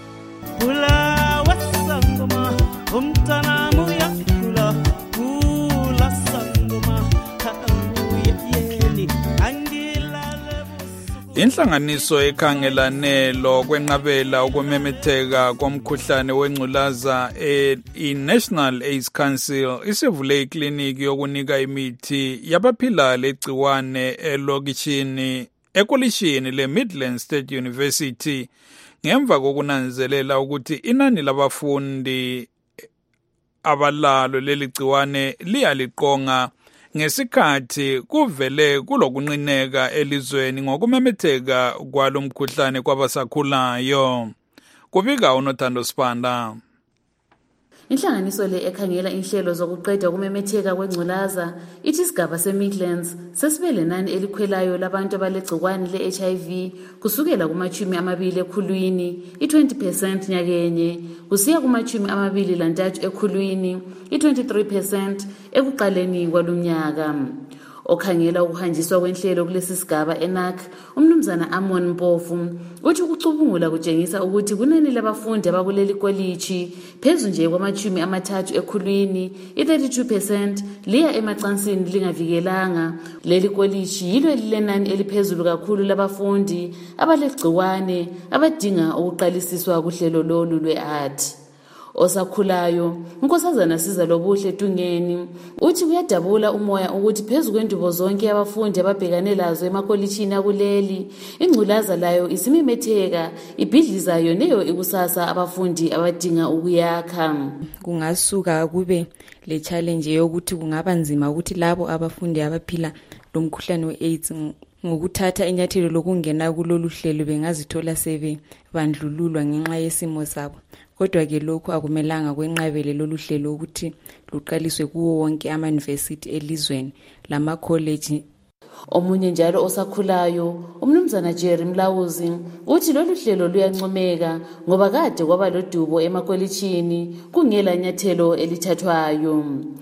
Inhlanganiso ekhangelane lokwenqabela ukumemetheka komkhuhlane wengculaza e-National AIDS Council isivule ikliniki yokunika imithi yabaphila legciwane elokishini ekolishini le-Midland State University ngemva kokunanzelela ukuthi inani labafundi abalalo leli gciwane liyaliqonga ngesikhathi kuvele kulokunqineka elizweni ngokumemetheka kwalomkhuhlane kwabasakhulayo. Kubika uNothando Sibanda. Inhlanganiso le ekhangela inhlelo zokuqeda ukumemetheka kwengculaza ithi isigaba se-Midlands sesibe lenani elikhwelayo labantu abalegcikwane le-H I V kusukela kumachumi amabili ekhulwini i-twenty percent nyakenye kusiya kumachumi amabili lantathu ekhulwini i-twenty-three percent ekuqaleni kwalomnyaka. Okhangela ukuhanjiswa kwenhlelo kulesi sigaba eNAC umnumzana Amon Mpofu uthi ukucubungula kutshengisa ukuthi kunani labafundi abakuleli college phezulu nje kwamachumi amathathu ekhulwini i-thirty-two percent liya emacansini lingavikelanga. Leli college yilo lilenani eliphezulu kakhulu labafundi abalegciwane abadinga ukuqalisiswa kuhlelo lolu lwe-art. Osakhulayo unkosazana Siza Lobuhle Tungeni uthi kuyadabula umoya ukuthi phezulu kwendubo zonke abafundi ababhekane lazo emakolishini akuleli ingculaza layo isimemetheka ibhidlizayo neyo ikusasa abafundi abadinga ukuyakha. Kungasuka kube le challenge yokuthi kungaba nzima ukuthi labo abafundi abaphila lomkhuhlane we-AIDS ngokuthatha inyathelo lokungena kulolu hlelo bengazithola sebe bandlululwa ngenxa yesimo sabo. Kodwa ke lokho akumelanga kwenqabele lolu hlelo ukuthi luqaliswe kuwo wonke ama-university elizweni lama college. Omunye njalo osakhulayo umnumzana Jerry Mlawuzi uthi lolu hlelo luyancomeka ngoba kade kwaba lodubo emakolishini kungela nyathelo elithathwayo.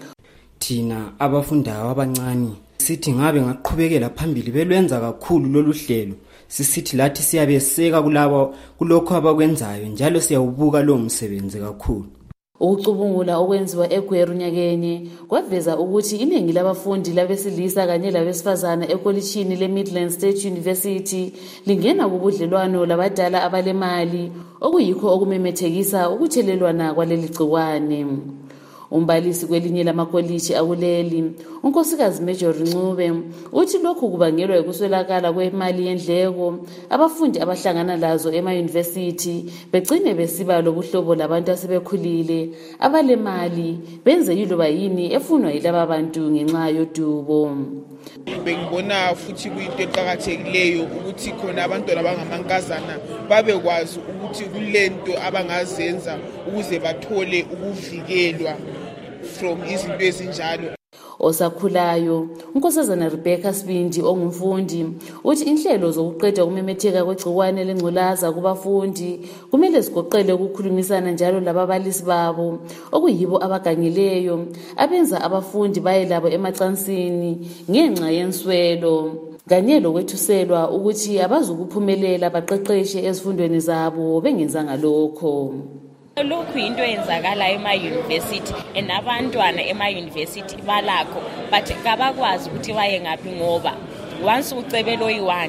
Thina abafundayo abancane sithi ngabe ngaqhubekela phambili belwenza kakhulu lolu hlelo. Sisithi lathi siyabeseka kulabo kulokho abakwenzayo njalo siyawubuka lo msebenzi kakhulu. Ukucubungula okwenziwa eGweru nyakenye kwaveza ukuthi iningi labafundi labesilisa kanye labesifazana ekolishini le-Midland State University lingena kubudlelwano labadala abalemali okuyikho okumemethekisa ukuthelelwana kwaleli gciwane. Umbalisi kwelinye lamakoliji akuleli unkosikazi Major Ncube uthi lokhu kubangelwa ukuswelakala kwemali yendleko abafundi abahlangana lazo ema-university begcine besiba lobuhlobo labantu asebekhulile abalemali benze yiloba yini efunwa yilaba abantu ngenxa yodubo. Bengibona futhi kuyinto eqhakathekileyo ukuthi khona abantwana abangamankazana babekwazi ukuthi kulento abangazenza ukuze bathole ukuvikelwa from izinto ezinjalo. Osakhulayo unkosazana Rebecca Sibindi ongumfundi uthi inhlelo zokuqeda ukumemetheka kwegciwane lengculaza kubafundi kumele sigoqele ukukhulumisana njalo lababalisi babo okuyibo abagangileyo abenza abafundi baye labo emacansini ngenxa yenswelo kanye lokwethuselwa ukuthi abazukuphumelela baqeqeshe ezifundweni zabo bengenzanga lokho. Lokhu into eyenzakala ema-university and abantwana ema-university balakho but kabakwazi ukuthi baye ngaphi ngoba once ucebelo oyi-one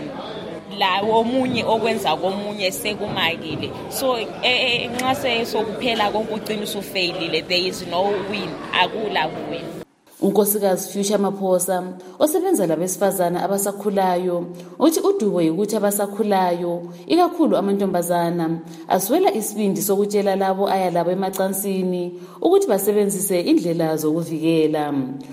la omunye okwenza komunye sekumakile so nxa sesokuphela konke ugcina usufeyilile there is no win akula win. Unkosikazi Future Maphosa osebenza labesifazana abasakhulayo uthi udubo ukuthi abasakhulayo ikakhulu amantombazana aswela isibindi sokutshela labo aya labo emacansini ukuthi basebenzise indlela zokuvikela.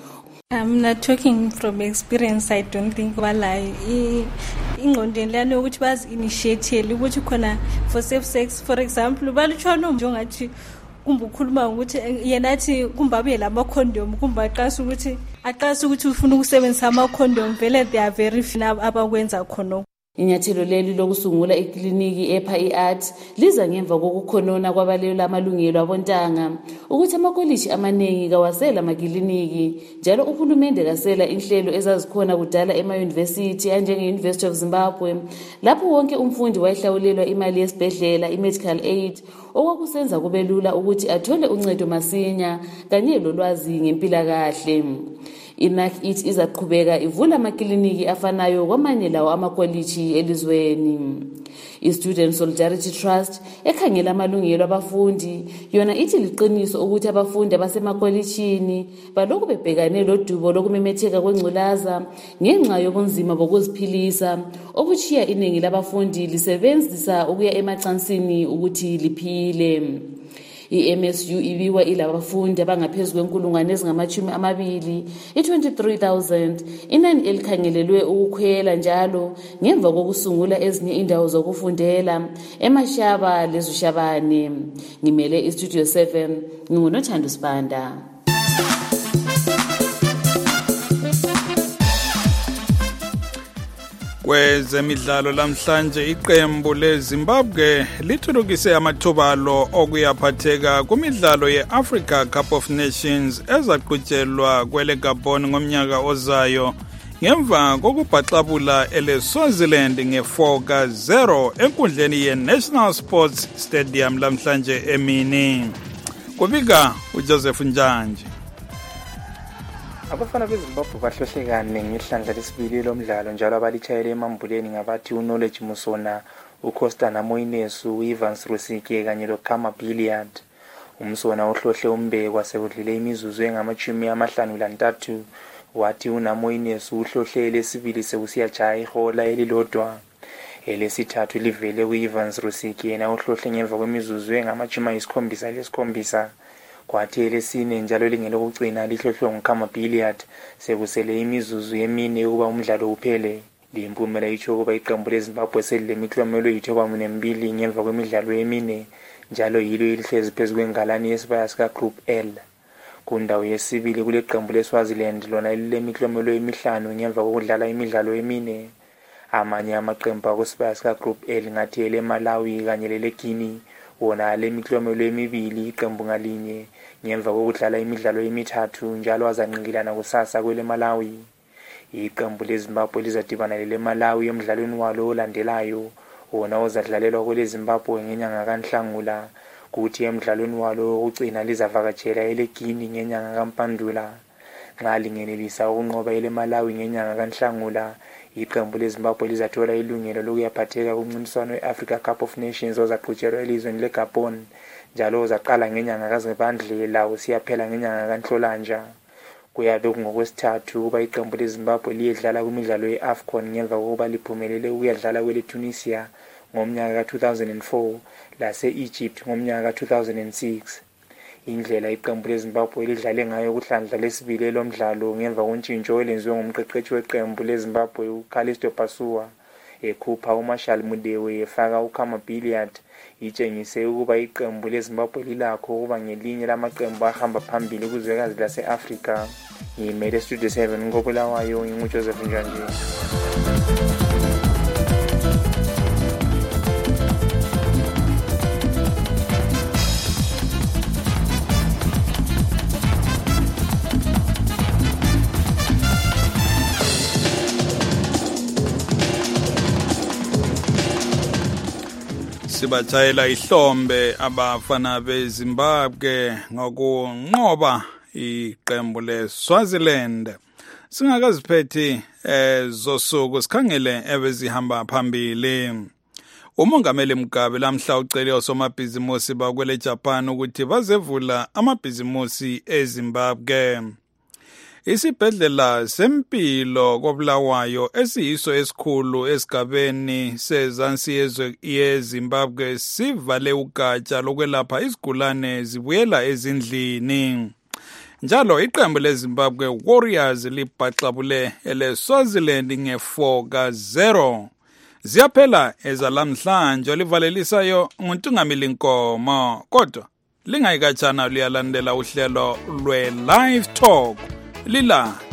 I'm not talking from experience. I don't think balai ingqondweni lana ukuthi bazi initiate ukuthi khona for safe sex for example balutshwana njengathi kumbe ukhuluma ukuthi yena athi kumbe abuye lama condom kumbe aqasa ukuthi aqasa ukuthi ufuna ukusebenzisa ama condom vele they are very few abakwenza khona. Inyathelo leli lokusungula ikliniki epha iArt liza ngemva kokukhonona kwabalelo amalungelo abontanga ukuthi amakolishi amaningi kawasela amakliniki njalo uhulumende kasela inhlelo ezazikhona kudala ema-university anjenge University of Zimbabwe lapho wonke umfundi wayehlawulelwa imali yesibhedlela i-medical aid okwakusenza kube lula ukuthi athole uncedo masinya kanye lolwazi ngempilakahle. INACIT izaqhubeka ivula amakliniki afanayo kwamanye lawo amakoliji elizweni. I-Student Solidarity Trust ekhangela amalungelo abafundi yona ithi liqiniso ukuthi abafundi abasemakolishini balokhu bebhekane lodubo lokumemetheka kwengculaza ngenxa yobunzima bokuziphilisa obuchiya iningi labafundi lisebenzisa ukuya emacansini ukuthi liphile. I-M S U ibiwa ilabafundi abangaphezulu kwenkulungwane ezingamachumi amabili i-twenty-three thousand inani elikhangelelwe ukukhwela njalo ngemva kokusungula ezinye indawo zokufundela eMashaba leZushabane. Ngimele iStudio seven ngingunothando Sibanda. Kwezemidlalo lamhlanje iqembu leZimbabwe lithulukise amathubalo okuyaphatheka kumidlalo ye-Africa Cup of Nations ezaqhutshelwa kwele Gabon ngomnyaka ozayo ngemva kokubhaxabula ele-Swaziland nge-four ka zero enkundleni ye-National Sports Stadium lamhlanje emini. Kubika uJoseph Njanje. Abafana beZimbabwe bahlohle kane ngehlandla lesibili lomdlalo njalo abalitshayele emambuleni ngabathi uKnowledge Musona, uCosta Namoinesu, uEvans Rusike kanye loKama Billiard. Umsona uhlohle umbekwa sekudlile imizuzu engamachumi amahlanu lantathu wathi uNamoinesu uhlohle lesibili sekusiyajaya ihola elilodwa. Elesithathu livele uEvans Rusike yena uhlohle ngemva kwemizuzu engamachumi ayisikhombisa lesikhombisa. Kwathi elesine njalo lingelokugcina lihlohlwe nguKama Billiard sekusele imizuzu yemine ukuba umdlalo uphele. Limpumela itsho ukuba iqembu leZimbabwe selilemiklomelo eyithoba nembili ngemva kwemidlalo yemine njalo yilo elihlezi phezu kwengalani yesibaya sika Group L. Kundawo yesibili kule qembu leSwaziland lona lilemiklomelo emihlanu ngemva kokudlala imidlalo yemine. Amanye amaqembu akusibaya sika Group L ngathi eleMalawi kanye leleGuinea wona lemiklomelo emibili iqembu ngalinye ngemva kokudlala imidlalo emithathu njalo azanqikilana kusasa kwele Malawi. Iqembu leZimbabwe lizadibana lele Malawi emidlalweni walo olandelayo wona ozadlalelwa kwele Zimbabwe ngenyanga kaNhlangula kuthi emidlalweni walo ogcina lizavakatshela eleGuinea ngenyanga kaMpandula. Nxa lingenelisa ukunqoba ele Malawi ngenyanga kaNhlangula iqembu leZimbabwe lizathola ilungelo lokuyaphatheka kumncintiswano we-Africa Cup of Nations ozaqhutshelwa elizweni leGabon njalo uzaqala ngenyanga kaZibandlela usiyaphela ngenyanga kaNhlolanja. Kuyabe kungokwesithathu ukuba iqembu leZimbabwe liyedlala kwimidlalo ye-AFCON ngemva kokuba liphumelele ukuyadlala kwele Tunisia ngomnyaka ka two thousand four lase-Egypt ngomnyaka ka two thousand six. Indlela iqembu leZimbabwe lidlale ngayo kuhlandla lesibili lomdlalo ngemva kontshintsho olenziwe ngumqeqeshi weqembu leZimbabwe uCallisto Pasua ekhupha uMarshall Mudewe efaka uKama Billiard itshengise ukuba iqembu leZimbabwe lilakho ukuba ngelinye lamaqembu ahamba phambili kuzwekazi lase-Afrika. Ngimele Studio seven ngobulawayo nginguJoseph Njanje. Sibatshayela ihlombe abafana beZimbabwe ngokunqoba iqembu leSwaziland. Singakaziphethi ezosuku sikhangele ebezihamba phambili. Umongameli Mugabe lamhla ucele osomabhizimusi bakwele Japan ukuthi bazevula amabhizimusi eZimbabwe. Isibhedlela sempilo koBulawayo esiyiso esikhulu esigabeni sezansi yeZimbabwe sivale ugatsha lokwelapha izigulane zibuyela ezindlini. Njalo iqembu leZimbabwe Warriors libhaxabule eleSwaziland nge-four ka zero. Ziyaphela ezalamhlanje olivalelisayo nguNtungamili Nkomo, kodwa lingayikatshana liyalandela uhlelo lwe-Live Talk lila